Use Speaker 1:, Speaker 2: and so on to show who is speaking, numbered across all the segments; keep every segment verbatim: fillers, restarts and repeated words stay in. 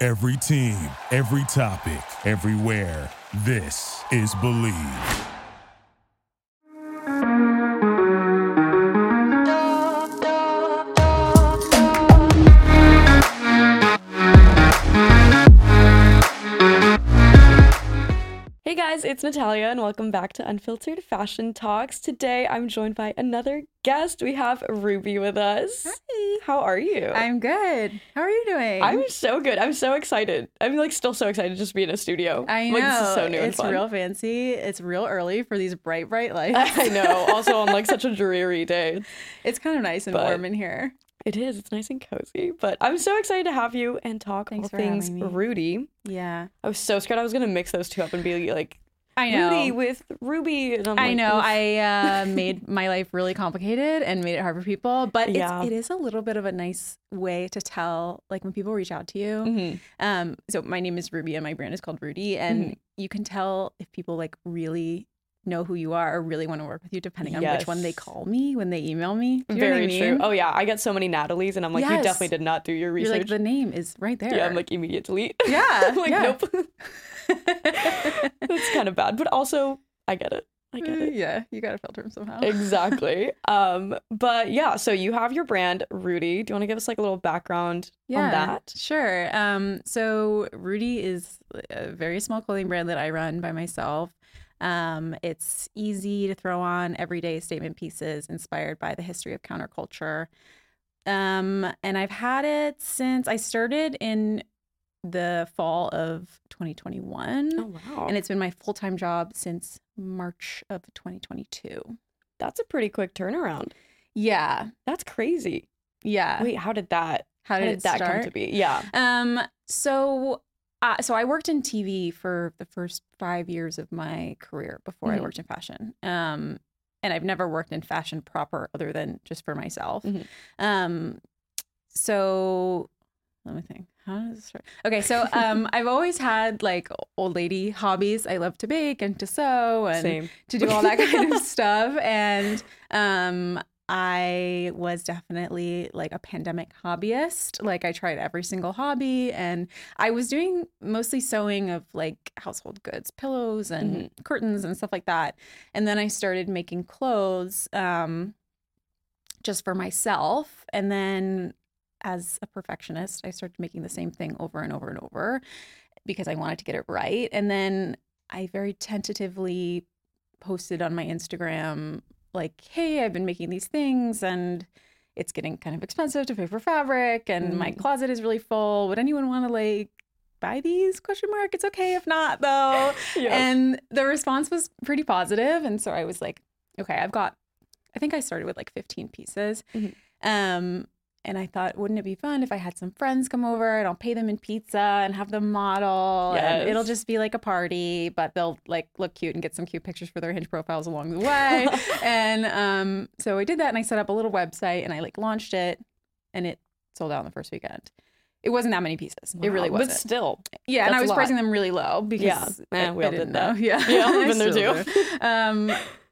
Speaker 1: Every team, every topic, everywhere. This is Believe.
Speaker 2: Hey guys, it's Natalia and welcome back to Unfiltered Fashion Talks. Today I'm joined by another guest. We have Ruby with us.
Speaker 3: Hi.
Speaker 2: How are you?
Speaker 3: I'm good. How are you doing?
Speaker 2: I'm so good. I'm so excited. I'm like still so excited to just be in a studio.
Speaker 3: I know.
Speaker 2: Like, this is so new and
Speaker 3: it's
Speaker 2: fun.
Speaker 3: real fancy. It's real early for these bright, bright lights.
Speaker 2: I know. Also on like such a dreary day.
Speaker 3: It's kind of nice and
Speaker 2: But-
Speaker 3: warm in here.
Speaker 2: It is. It's nice and cozy. But I'm so excited to have you and talk
Speaker 3: Thanks
Speaker 2: all
Speaker 3: for
Speaker 2: things
Speaker 3: having me.
Speaker 2: Rudy.
Speaker 3: Yeah.
Speaker 2: I was so scared I was going to mix those two up and be like,
Speaker 3: I know.
Speaker 2: Rudy with Ruby. And I'm
Speaker 3: I
Speaker 2: like,
Speaker 3: know.
Speaker 2: "Oof."
Speaker 3: I uh, made my life really complicated and made it hard for people, but
Speaker 2: Yeah.
Speaker 3: it's, it is a little bit of a nice way to tell, like when people reach out to you.
Speaker 2: Mhm.
Speaker 3: Um, so my name is Ruby and my brand is called Rudy, and
Speaker 2: Mhm.
Speaker 3: you can tell if people like really know who you are or really want to work with you depending on which one they
Speaker 2: Yes.
Speaker 3: call me when they email me. Do you know
Speaker 2: Very
Speaker 3: what I
Speaker 2: true.
Speaker 3: mean?
Speaker 2: Oh yeah, I get so many Natalie's, and I'm like, you
Speaker 3: Yes.
Speaker 2: definitely did not do your
Speaker 3: You're
Speaker 2: research.
Speaker 3: like, the name is right there.
Speaker 2: Yeah, I'm like immediate delete.
Speaker 3: Yeah,
Speaker 2: I'm like,
Speaker 3: yeah.
Speaker 2: nope. That's kind of bad, but also I get it. I get it.
Speaker 3: Yeah, you gotta filter them somehow.
Speaker 2: Exactly. Um, but yeah, so you have your brand, Rudy. Do you want to give us like a little background on that?
Speaker 3: Sure. Um, so Rudy is a very small clothing brand that I run by myself. Um, it's easy to throw on everyday statement pieces inspired by the history of counterculture. Um, and I've had it since I started in the fall of twenty twenty-one.
Speaker 2: Oh wow.
Speaker 3: And it's been my full-time job since March of twenty twenty-two.
Speaker 2: That's a pretty quick turnaround.
Speaker 3: Yeah.
Speaker 2: That's crazy.
Speaker 3: Yeah.
Speaker 2: Wait, how did that
Speaker 3: How did, it
Speaker 2: that
Speaker 3: start?
Speaker 2: come to be? Yeah.
Speaker 3: Um, so, uh, so I worked in T V for the first five years of my career before
Speaker 2: Mhm.
Speaker 3: I worked in fashion. Um, and I've never worked in fashion proper other than just for myself.
Speaker 2: Mhm.
Speaker 3: Um, so let me think. How does this start? Okay, so um, I've always had like old lady hobbies. I love to bake and to sew and
Speaker 2: Same.
Speaker 3: to do all that kind of stuff. And um, I was definitely like a pandemic hobbyist. Like I tried every single hobby, and I was doing mostly sewing of like household goods, pillows and curtains and stuff like that. And then I started making clothes um, just for myself. And then as a perfectionist, I started making the same thing over and over and over because I wanted to get it right. And then I very tentatively posted on my Instagram, like, hey, I've been making these things and it's getting kind of expensive to pay for fabric and my
Speaker 2: Mm.
Speaker 3: closet is really full. Would anyone want to like buy these? Question mark. It's okay if not though.
Speaker 2: Yeah.
Speaker 3: And the response was pretty positive. And so I was like, okay, I've got, I think I started with like fifteen pieces.
Speaker 2: Mhm.
Speaker 3: Um, and I thought, wouldn't it be fun if I had some friends come over and I'll pay them in pizza and have them model and it'll
Speaker 2: Yes.
Speaker 3: just be like a party, but they'll like look cute and get some cute pictures for their Hinge profiles along the way. And um, so I did that and I set up a little website and I like launched it and it sold out in the first weekend. It wasn't that many pieces. It really
Speaker 2: Wow.
Speaker 3: wasn't.
Speaker 2: But still.
Speaker 3: Yeah, and
Speaker 2: that's
Speaker 3: I
Speaker 2: a
Speaker 3: was
Speaker 2: lot.
Speaker 3: pricing them really low because
Speaker 2: Yeah. Eh,
Speaker 3: I,
Speaker 2: we
Speaker 3: I
Speaker 2: all did
Speaker 3: didn't
Speaker 2: that.
Speaker 3: know. Yeah,
Speaker 2: Yeah, I've
Speaker 3: I
Speaker 2: been there
Speaker 3: still
Speaker 2: too.
Speaker 3: do. Um,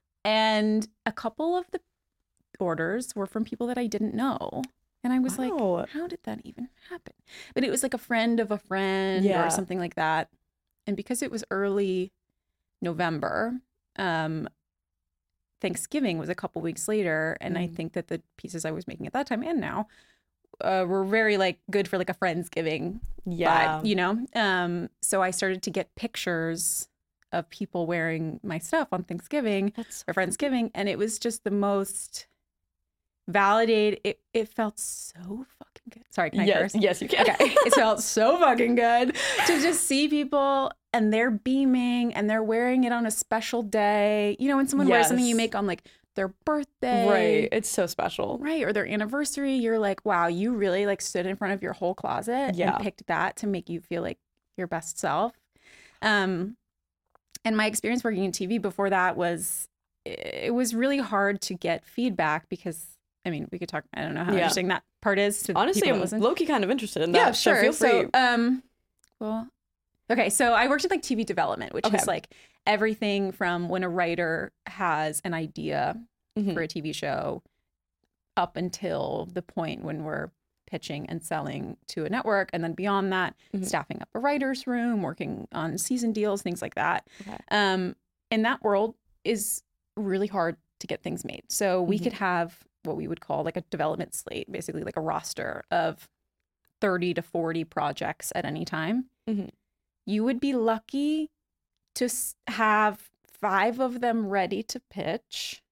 Speaker 3: and a couple of the orders were from people that I didn't know. And I was
Speaker 2: Wow.
Speaker 3: like, how did that even happen? But it was like a friend of a friend
Speaker 2: Yeah.
Speaker 3: or something like that. And because it was early November, um, Thanksgiving was a couple weeks later. And I
Speaker 2: Mm.
Speaker 3: think that the pieces I was making at that time and now uh, were very like good for like a Friendsgiving
Speaker 2: Yeah.
Speaker 3: vibe, you know? Um, so I started to get pictures of people wearing my stuff on Thanksgiving
Speaker 2: That's
Speaker 3: or Friendsgiving. And it was just the most validated. It, it felt so fucking good. Sorry, can I
Speaker 2: yes.
Speaker 3: curse?
Speaker 2: Yes, you can.
Speaker 3: Okay. It felt so fucking good to just see people and they're beaming and they're wearing it on a special day. You know, when someone wears something you
Speaker 2: Yes.
Speaker 3: make on like their birthday.
Speaker 2: Right. It's so special.
Speaker 3: Right. Or their anniversary, you're like, wow, you really like stood in front of your whole closet
Speaker 2: Yeah.
Speaker 3: and picked that to make you feel like your best self. Um, and my experience working in T V before that was, it was really hard to get feedback because, I mean, we could talk, I don't know how
Speaker 2: Yeah.
Speaker 3: interesting that part is to
Speaker 2: Honestly,
Speaker 3: people that
Speaker 2: I'm
Speaker 3: listen.
Speaker 2: low-key kind of interested in that.
Speaker 3: Yeah,
Speaker 2: So
Speaker 3: sure.
Speaker 2: feel free.
Speaker 3: So, um, well, okay. So I worked in like T V development, which
Speaker 2: Okay.
Speaker 3: is like everything from when a writer has an idea
Speaker 2: Mhm.
Speaker 3: for a T V show up until the point when we're pitching and selling to a network. And then beyond that,
Speaker 2: Mhm.
Speaker 3: staffing up a writer's room, working on season deals, things like that.
Speaker 2: Okay.
Speaker 3: Um, and that world is really hard to get things made. So we
Speaker 2: Mhm.
Speaker 3: could have what we would call like a development slate, basically like a roster of thirty to forty projects at any time.
Speaker 2: Mhm.
Speaker 3: You would be lucky to s- have five of them ready to pitch.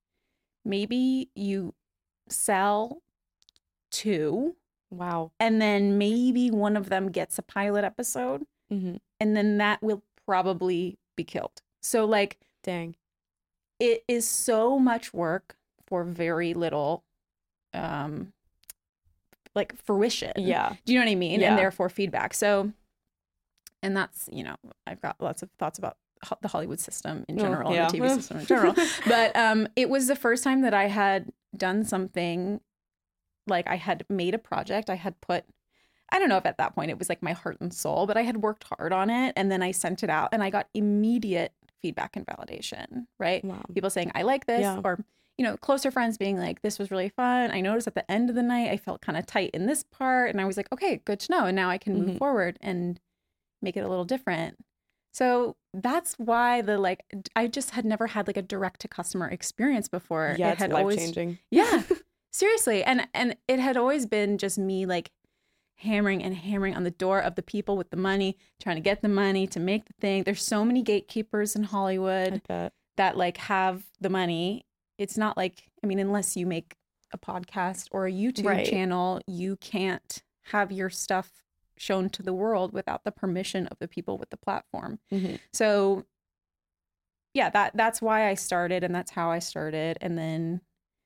Speaker 3: Maybe you sell two,
Speaker 2: Wow.
Speaker 3: and then maybe one of them gets a pilot episode,
Speaker 2: Mm-hmm.
Speaker 3: and then that will probably be killed. So like
Speaker 2: Dang.
Speaker 3: it is so much work for very little um like fruition.
Speaker 2: Yeah.
Speaker 3: Do you know what I mean?
Speaker 2: Yeah.
Speaker 3: And therefore feedback. So, and that's, you know, I've got lots of thoughts about ho- the Hollywood system in
Speaker 2: Oh,
Speaker 3: general,
Speaker 2: yeah.
Speaker 3: and the T V system in general. But um, it was the first time that I had done something, like I had made a project. I had put, I don't know if at that point it was like my heart and soul, but I had worked hard on it. And then I sent it out and I got immediate feedback and validation, right?
Speaker 2: Wow.
Speaker 3: People saying, I like this,
Speaker 2: Yeah.
Speaker 3: or, you know, closer friends being like, this was really fun. I noticed at the end of the night, I felt kind of tight in this part. And I was like, okay, good to know. And now I can move
Speaker 2: Mhm.
Speaker 3: forward and make it a little different. So that's why the like, d- I just had never had like a direct to customer experience before.
Speaker 2: Yeah,
Speaker 3: it
Speaker 2: it's
Speaker 3: had
Speaker 2: life
Speaker 3: always,
Speaker 2: changing.
Speaker 3: yeah, seriously. And, and it had always been just me like hammering and hammering on the door of the people with the money, trying to get the money to make the thing. There's so many gatekeepers in Hollywood
Speaker 2: I bet.
Speaker 3: that like have the money. It's not like, I mean, unless you make a podcast or a YouTube
Speaker 2: Right.
Speaker 3: channel, you can't have your stuff shown to the world without the permission of the people with the platform.
Speaker 2: Mm-hmm.
Speaker 3: So yeah, that that's why I started, and that's how I started. And then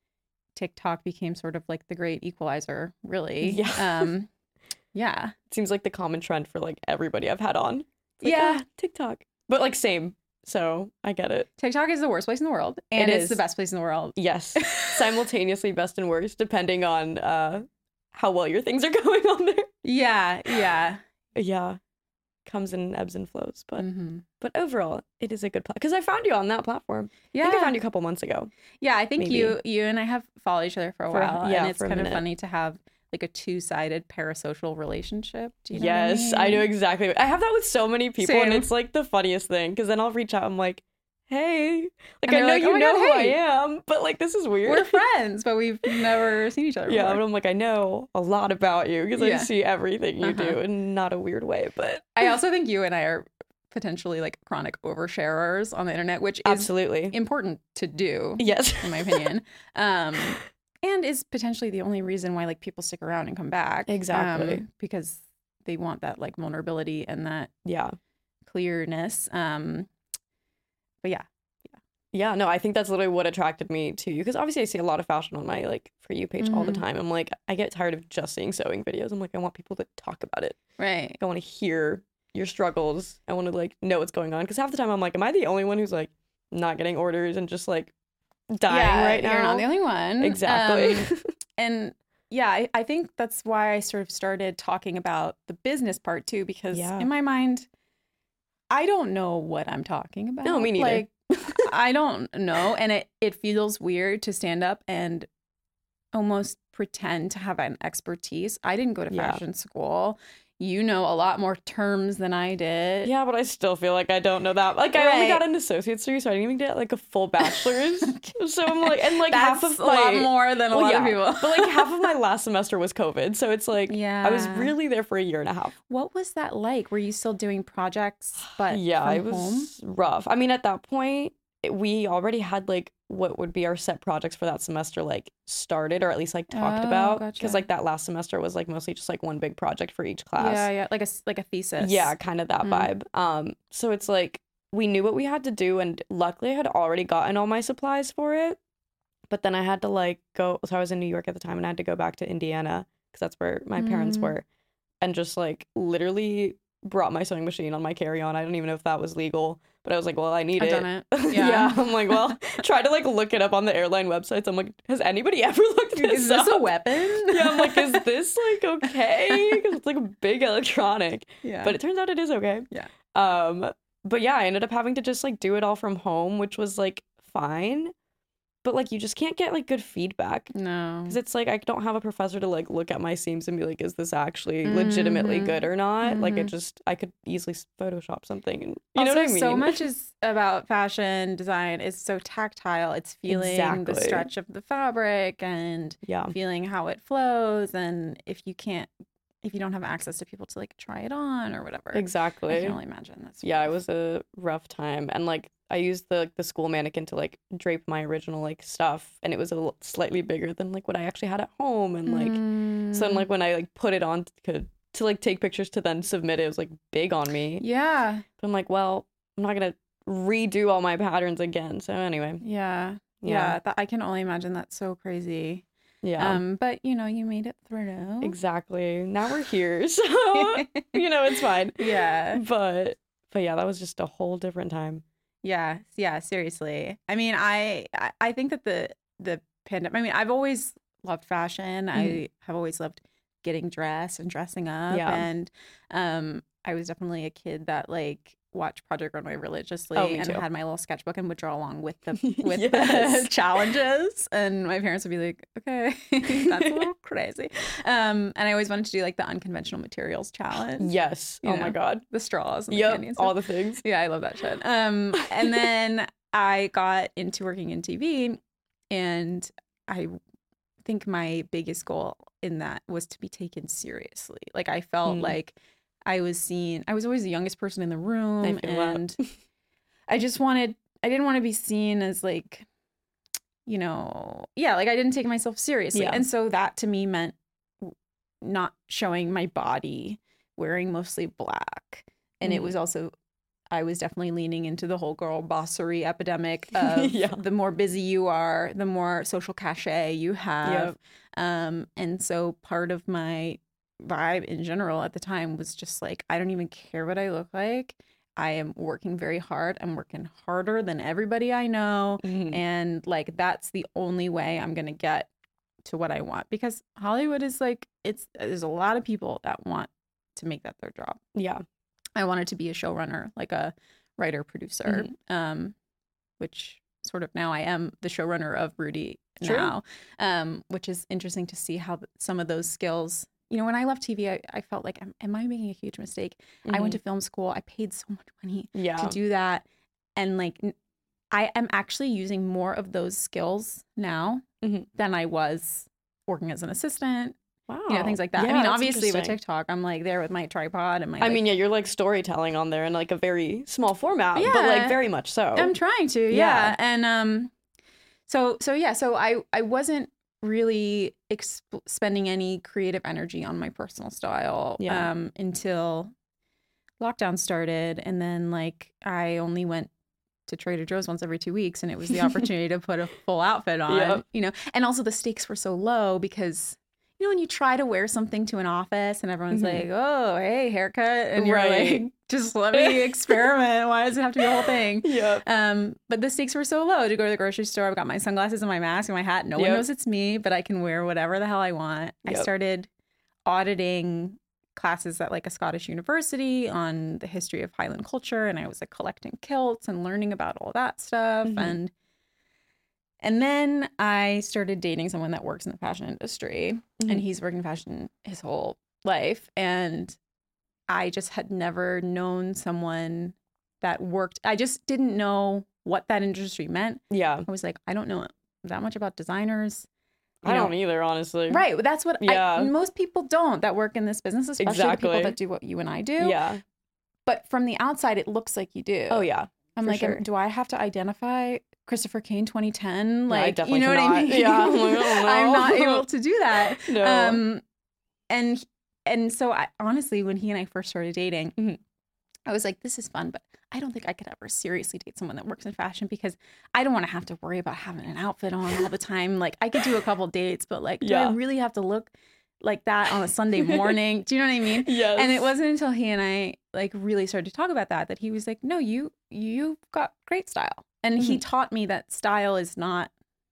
Speaker 3: TikTok became sort of like the great equalizer, really.
Speaker 2: Yeah.
Speaker 3: Um yeah.
Speaker 2: It seems like the common trend for like everybody I've had on. It's like,
Speaker 3: Yeah.
Speaker 2: "Ah, TikTok. But like same. So I get it.
Speaker 3: TikTok is the worst place in the world, and
Speaker 2: It
Speaker 3: it's
Speaker 2: is.
Speaker 3: the best place in the world.
Speaker 2: Yes. Simultaneously best and worst, depending on uh how well your things are going on there.
Speaker 3: Yeah, yeah.
Speaker 2: Yeah. Comes in ebbs and flows. But
Speaker 3: Mhm.
Speaker 2: but overall, it is a good platform. Because I found you on that platform.
Speaker 3: Yeah.
Speaker 2: I think I found you a couple months ago.
Speaker 3: Yeah, I think
Speaker 2: Maybe.
Speaker 3: you you and I have followed each other for a
Speaker 2: For-
Speaker 3: while,
Speaker 2: yeah,
Speaker 3: and it's
Speaker 2: for a
Speaker 3: kind of
Speaker 2: minute.
Speaker 3: funny to have like a two-sided parasocial relationship. Do you know
Speaker 2: Yes,
Speaker 3: what I,
Speaker 2: I know
Speaker 3: mean?
Speaker 2: exactly. what- I have that with so many people, and
Speaker 3: Same.
Speaker 2: it's like the funniest thing. Because then I'll reach out, I'm like, hey, like
Speaker 3: And
Speaker 2: I
Speaker 3: they're
Speaker 2: know
Speaker 3: like,
Speaker 2: you
Speaker 3: "Oh my
Speaker 2: know
Speaker 3: God,
Speaker 2: who I
Speaker 3: hey."
Speaker 2: am, but like this is weird.
Speaker 3: We're friends, but we've never seen each other
Speaker 2: Yeah,
Speaker 3: before.
Speaker 2: but I'm like, I know a lot about you because I
Speaker 3: Yeah.
Speaker 2: see everything you do
Speaker 3: Uh-huh.
Speaker 2: in not a weird way, but
Speaker 3: I also think you and I are potentially like chronic oversharers on the internet, which is
Speaker 2: absolutely.
Speaker 3: important to do,
Speaker 2: Yes.
Speaker 3: in my opinion. Um, and is potentially the only reason why like people stick around and come back.
Speaker 2: Exactly.
Speaker 3: um, because they want that like vulnerability and that
Speaker 2: Yeah.
Speaker 3: clearness. Um, but yeah,
Speaker 2: Yeah, no, I think that's literally what attracted me to you because obviously I see a lot of fashion on my like For You page all the
Speaker 3: Mhm.
Speaker 2: time. I'm like, I get tired of just seeing sewing videos. I'm like, I want people to talk about it.
Speaker 3: right.
Speaker 2: I want to hear your struggles. I want to like know what's going on because half the time I'm like, am I the only one who's like not getting orders and just like dying
Speaker 3: yeah,
Speaker 2: right now?
Speaker 3: You're not the only one.
Speaker 2: Exactly.
Speaker 3: Um, and yeah, I, I think that's why I sort of started talking about the business part too, because
Speaker 2: Yeah.
Speaker 3: in my mind, I don't know what I'm talking about.
Speaker 2: No, me neither.
Speaker 3: Like, I don't know. And it, it feels weird to stand up and almost pretend to have an expertise. I didn't go to
Speaker 2: Yeah.
Speaker 3: fashion school. You know a lot more terms than I did.
Speaker 2: Yeah, but I still feel like I don't know that. Like I only
Speaker 3: Right.
Speaker 2: got an associate's degree, so I didn't even get like a full bachelor's. So I'm like, and like half
Speaker 3: That's
Speaker 2: of
Speaker 3: a
Speaker 2: my
Speaker 3: lot more than a
Speaker 2: Well,
Speaker 3: lot
Speaker 2: yeah,
Speaker 3: of people.
Speaker 2: but like half of my last semester was COVID, so it's like I was
Speaker 3: Yeah.
Speaker 2: really there for a year and a half.
Speaker 3: What was that like? Were you still doing projects, but
Speaker 2: yeah,
Speaker 3: from
Speaker 2: it was
Speaker 3: home?
Speaker 2: rough. I mean, at that point, it- we already had like what would be our set projects for that semester like started or at least like talked
Speaker 3: Oh,
Speaker 2: about
Speaker 3: gotcha.
Speaker 2: because like that last semester was like mostly just like one big project for each class.
Speaker 3: Yeah, yeah, like a s- like a thesis.
Speaker 2: Yeah, kind of that
Speaker 3: Mm.
Speaker 2: vibe. Um, so it's like we knew what we had to do, and luckily I had already gotten all my supplies for it. But then I had to like go. So I was in New York at the time, and I had to go back to Indiana because that's where my parents
Speaker 3: Mm.
Speaker 2: were, and just like literally brought my sewing machine on my carry-on. I don't even know if that was legal, but I was like, well, I need
Speaker 3: I've
Speaker 2: it.
Speaker 3: done it.
Speaker 2: yeah.
Speaker 3: Yeah.
Speaker 2: I'm like, well, try to like look it up on the airline websites. I'm like, has anybody ever looked this
Speaker 3: Is this
Speaker 2: up?
Speaker 3: a weapon?
Speaker 2: Yeah, I'm like, is this like okay? Because it's like a big electronic.
Speaker 3: Yeah.
Speaker 2: But it turns out it is okay.
Speaker 3: Yeah.
Speaker 2: Um, but yeah, I ended up having to just like do it all from home, which was like fine. but like you just can't get like good feedback.
Speaker 3: No.
Speaker 2: Because it's like I don't have a professor to like look at my seams and be like, is this actually legitimately
Speaker 3: Mhm.
Speaker 2: good or not?
Speaker 3: Mhm.
Speaker 2: Like it just I could easily Photoshop something. And, you
Speaker 3: also,
Speaker 2: know what I mean?
Speaker 3: so much is about fashion design. It's so tactile. It's feeling the
Speaker 2: Exactly.
Speaker 3: stretch of the fabric and
Speaker 2: Yeah.
Speaker 3: feeling how it flows. And if you can't, if you don't have access to people to like try it on or whatever, I
Speaker 2: Exactly.
Speaker 3: can only imagine that's
Speaker 2: Yeah, it
Speaker 3: rough.
Speaker 2: was a rough time. And like I used the the school mannequin to like drape my original like stuff, and it was a little slightly bigger than like what I actually had at home. And like so then,
Speaker 3: Mm.
Speaker 2: like when I like put it on to, to like take pictures to then submit it, it was like big on me.
Speaker 3: Yeah.
Speaker 2: But I'm like, well, I'm not gonna redo all my patterns again. So anyway,
Speaker 3: Yeah.
Speaker 2: Yeah.
Speaker 3: Yeah. That, I can only imagine that's so crazy.
Speaker 2: yeah,
Speaker 3: Um, but you know, you made it through.
Speaker 2: exactly. Now we're here, so you know it's fine.
Speaker 3: Yeah.
Speaker 2: But but yeah, that was just a whole different time.
Speaker 3: Yeah, yeah, seriously. I mean, I I I think that the the pandemic, I mean, I've always loved fashion. I
Speaker 2: Mhm.
Speaker 3: have always loved getting dressed and dressing up.
Speaker 2: Yeah.
Speaker 3: And um I was definitely a kid that like watched Project Runway religiously
Speaker 2: Oh, me
Speaker 3: and
Speaker 2: too.
Speaker 3: had my little sketchbook and would draw along with the with
Speaker 2: Yes.
Speaker 3: the challenges. And my parents would be like, okay, that's a little crazy. Um, and I always wanted to do like the unconventional materials challenge.
Speaker 2: Yes.
Speaker 3: You
Speaker 2: Oh my
Speaker 3: know,
Speaker 2: god.
Speaker 3: The straws and the
Speaker 2: Yep.
Speaker 3: candy and stuff.
Speaker 2: All the things.
Speaker 3: Yeah, I love that shit. Um, and then I got into working in T V, and I think my biggest goal in that was to be taken seriously. Like I felt
Speaker 2: Mm.
Speaker 3: like I was seen. I was always the youngest person in the room,
Speaker 2: I feel that.
Speaker 3: and I just wanted. I didn't want to be seen as like, you know, yeah, like I didn't take myself seriously,
Speaker 2: Yeah.
Speaker 3: and so that to me meant not showing my body, wearing mostly black, and it
Speaker 2: Mm.
Speaker 3: was also. I was definitely leaning into the whole girl bossery epidemic of
Speaker 2: Yeah.
Speaker 3: the more busy you are, the more social cachet you have.
Speaker 2: Yep.
Speaker 3: Um, and so part of my vibe in general at the time was just like, I don't even care what I look like. I am working very hard. I'm working harder than everybody I know.
Speaker 2: Mhm.
Speaker 3: And like, that's the only way I'm going to get to what I want, because Hollywood is like, it's, there's a lot of people that want to make that their job.
Speaker 2: Yeah.
Speaker 3: I wanted to be a showrunner, like a writer producer, um, which sort of now I am the showrunner of Rudy
Speaker 2: True.
Speaker 3: now, um, which is interesting to see how th- some of those skills, you know, when I left T V, I, I felt like, am, am I making a huge mistake? I went to film school. I paid so much money
Speaker 2: Yeah.
Speaker 3: to do that. And like, n- I am actually using more of those skills now
Speaker 2: Mhm.
Speaker 3: than I was working as an assistant,
Speaker 2: Wow.
Speaker 3: you know, things like that.
Speaker 2: Yeah,
Speaker 3: I mean,
Speaker 2: that's
Speaker 3: obviously with
Speaker 2: interesting.
Speaker 3: TikTok, I'm like there with my tripod and my,
Speaker 2: I
Speaker 3: like,
Speaker 2: mean, yeah, you're like storytelling on there in like a very small format, but
Speaker 3: Yeah.
Speaker 2: like very much so.
Speaker 3: I'm trying to, yeah.
Speaker 2: Yeah.
Speaker 3: And um, so so yeah, so I I wasn't really exp- spending any creative energy on my personal style
Speaker 2: Yeah.
Speaker 3: um until lockdown started, and then like I only went to Trader Joe's once every two weeks, and it was the opportunity to put a full outfit on,
Speaker 2: Yep.
Speaker 3: you know. And also the stakes were so low because, you know, when you try to wear something to an office and everyone's
Speaker 2: Mhm.
Speaker 3: like, oh, hey, haircut. And you're
Speaker 2: Right.
Speaker 3: like, just let me experiment. Why does it have to be a whole thing?
Speaker 2: Yep.
Speaker 3: Um, but the stakes were so low to go to the grocery store. I've got my sunglasses and my mask and my hat. No one
Speaker 2: Yep.
Speaker 3: knows it's me, but I can wear whatever the hell I want. I
Speaker 2: Yep.
Speaker 3: started auditing classes at like a Scottish university on the history of Highland culture, and I was like collecting kilts and learning about all that stuff.
Speaker 2: Mhm.
Speaker 3: And and then I started dating someone that works in the fashion industry,
Speaker 2: Mhm.
Speaker 3: and he's worked in fashion his whole life. And I just had never known someone that worked. I just didn't know what that industry meant.
Speaker 2: Yeah.
Speaker 3: I was like, I don't know that much about designers. You
Speaker 2: I
Speaker 3: know,
Speaker 2: don't either, honestly.
Speaker 3: Right. That's what
Speaker 2: Yeah.
Speaker 3: I, most people don't that work in this business, especially the
Speaker 2: Exactly.
Speaker 3: people that do what you and I do.
Speaker 2: Yeah.
Speaker 3: But from the outside, it looks like you do.
Speaker 2: Oh, yeah.
Speaker 3: I'm
Speaker 2: for
Speaker 3: like,
Speaker 2: sure.
Speaker 3: do I have to identify Christopher Kane twenty ten?
Speaker 2: No, I
Speaker 3: Like,
Speaker 2: definitely
Speaker 3: you know what I
Speaker 2: cannot.
Speaker 3: mean?
Speaker 2: Yeah, I'm like, I don't
Speaker 3: I'm not
Speaker 2: know.
Speaker 3: able to do that.
Speaker 2: No.
Speaker 3: Um, and and so I, honestly, when he and I first started dating,
Speaker 2: Mhm.
Speaker 3: I was like, this is fun, but I don't think I could ever seriously date someone that works in fashion because I don't want to have to worry about having an outfit on all the time. Like, I could do a couple dates, but like, do
Speaker 2: Yeah.
Speaker 3: I really have to look like that on a Sunday morning? Do you know what I mean?
Speaker 2: Yes.
Speaker 3: And it wasn't until he and I like really started to talk about that that he was like, no, you you've got great style. And he
Speaker 2: Mhm.
Speaker 3: taught me that style is not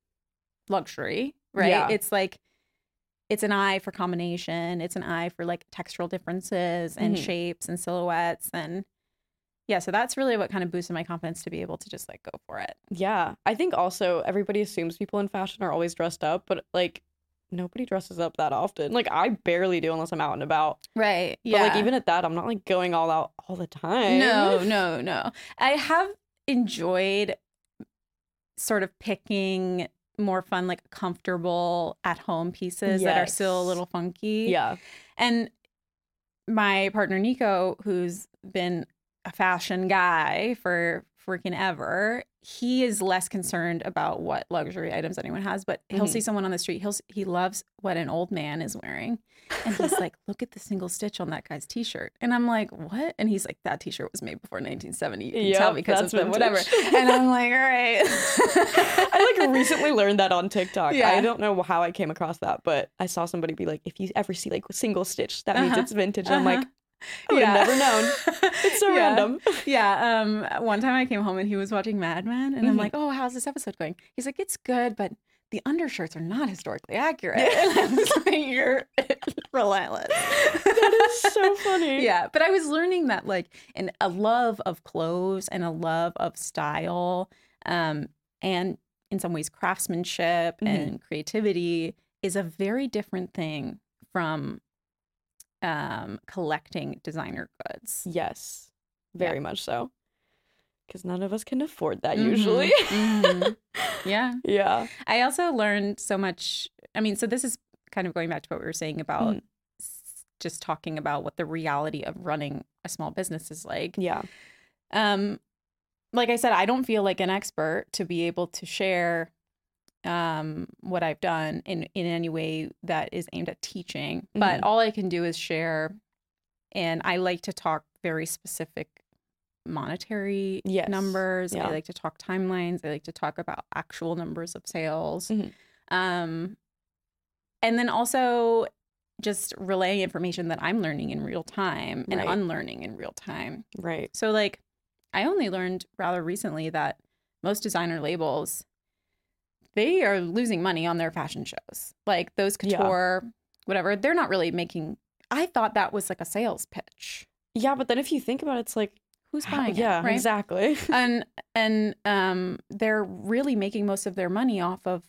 Speaker 3: luxury, right?
Speaker 2: Yeah.
Speaker 3: It's like it's an eye for combination. It's an eye for like textural differences and
Speaker 2: Mhm.
Speaker 3: shapes and silhouettes. And yeah, so that's really what kind of boosted my confidence to be able to just like go for it.
Speaker 2: Yeah. I think also everybody assumes people in fashion are always dressed up, but like nobody dresses up that often. Like I barely do unless I'm out and about.
Speaker 3: Right.
Speaker 2: But
Speaker 3: Yeah.
Speaker 2: like even at that, I'm not like going all out all the time.
Speaker 3: No, no, no. I have enjoyed sort of picking more fun, like comfortable at home pieces that are still a
Speaker 2: Yes.
Speaker 3: little funky.
Speaker 2: Yeah.
Speaker 3: And my partner Nico, who's been a fashion guy for freaking ever, he is less concerned about what luxury items anyone has, but he'll
Speaker 2: Mhm.
Speaker 3: see someone on the street. He'll s- he loves what an old man is wearing, and he's like, "Look at the single stitch on that guy's t-shirt," and I'm like, "What?" And he's like, "That t-shirt was made before nineteen seventy. You can
Speaker 2: Yep,
Speaker 3: tell because of
Speaker 2: that's
Speaker 3: the whatever."
Speaker 2: vintage.
Speaker 3: And I'm like, "All right."
Speaker 2: I like recently learned that on TikTok.
Speaker 3: Yeah.
Speaker 2: I don't know how I came across that, but I saw somebody be like, if you ever see like single stitch, that means
Speaker 3: Uh-huh.
Speaker 2: it's vintage. And I'm
Speaker 3: Uh-huh.
Speaker 2: like, I would have never known. It's so
Speaker 3: Yeah.
Speaker 2: random.
Speaker 3: Yeah. Um. One time I came home and he was watching Mad Men, and I'm
Speaker 2: Mhm.
Speaker 3: like, "Oh, how's this episode going?" He's like, "It's good, but the undershirts are not historically accurate." And I was like, "You're relentless."
Speaker 2: That is so funny.
Speaker 3: Yeah, but I was learning that like in a love of clothes and a love of style, um, and in some ways craftsmanship
Speaker 2: Mhm.
Speaker 3: and creativity is a very different thing from um collecting designer goods.
Speaker 2: Yes, very much so. Because none of us can afford that
Speaker 3: Mhm,
Speaker 2: usually.
Speaker 3: mhm. Yeah.
Speaker 2: Yeah.
Speaker 3: I also learned so much. I mean, so this is kind of going back to what we were saying about
Speaker 2: Mhm.
Speaker 3: s- just talking about what the reality of running a small business is like.
Speaker 2: Yeah.
Speaker 3: Um, like I said, I don't feel like an expert to be able to share um what I've done in in any way that is aimed at teaching. But
Speaker 2: Mhm.
Speaker 3: all I can do is share, and I like to talk very specific monetary
Speaker 2: Yes.
Speaker 3: numbers.
Speaker 2: Yeah.
Speaker 3: I like to talk timelines. I like to talk about actual numbers of sales.
Speaker 2: Mhm.
Speaker 3: Um, and then also just relaying information that I'm learning in real time and
Speaker 2: Right.
Speaker 3: unlearning in real time.
Speaker 2: Right.
Speaker 3: So like I only learned rather recently that most designer labels, they are losing money on their fashion shows. Like those
Speaker 2: Yeah.
Speaker 3: couture, whatever, they're not really making. I thought that was like a sales pitch.
Speaker 2: Yeah, but then if you think about it, it's like,
Speaker 3: Who's
Speaker 2: how-
Speaker 3: buying
Speaker 2: yeah,
Speaker 3: it? Right.
Speaker 2: exactly.
Speaker 3: and and um they're really making most of their money off of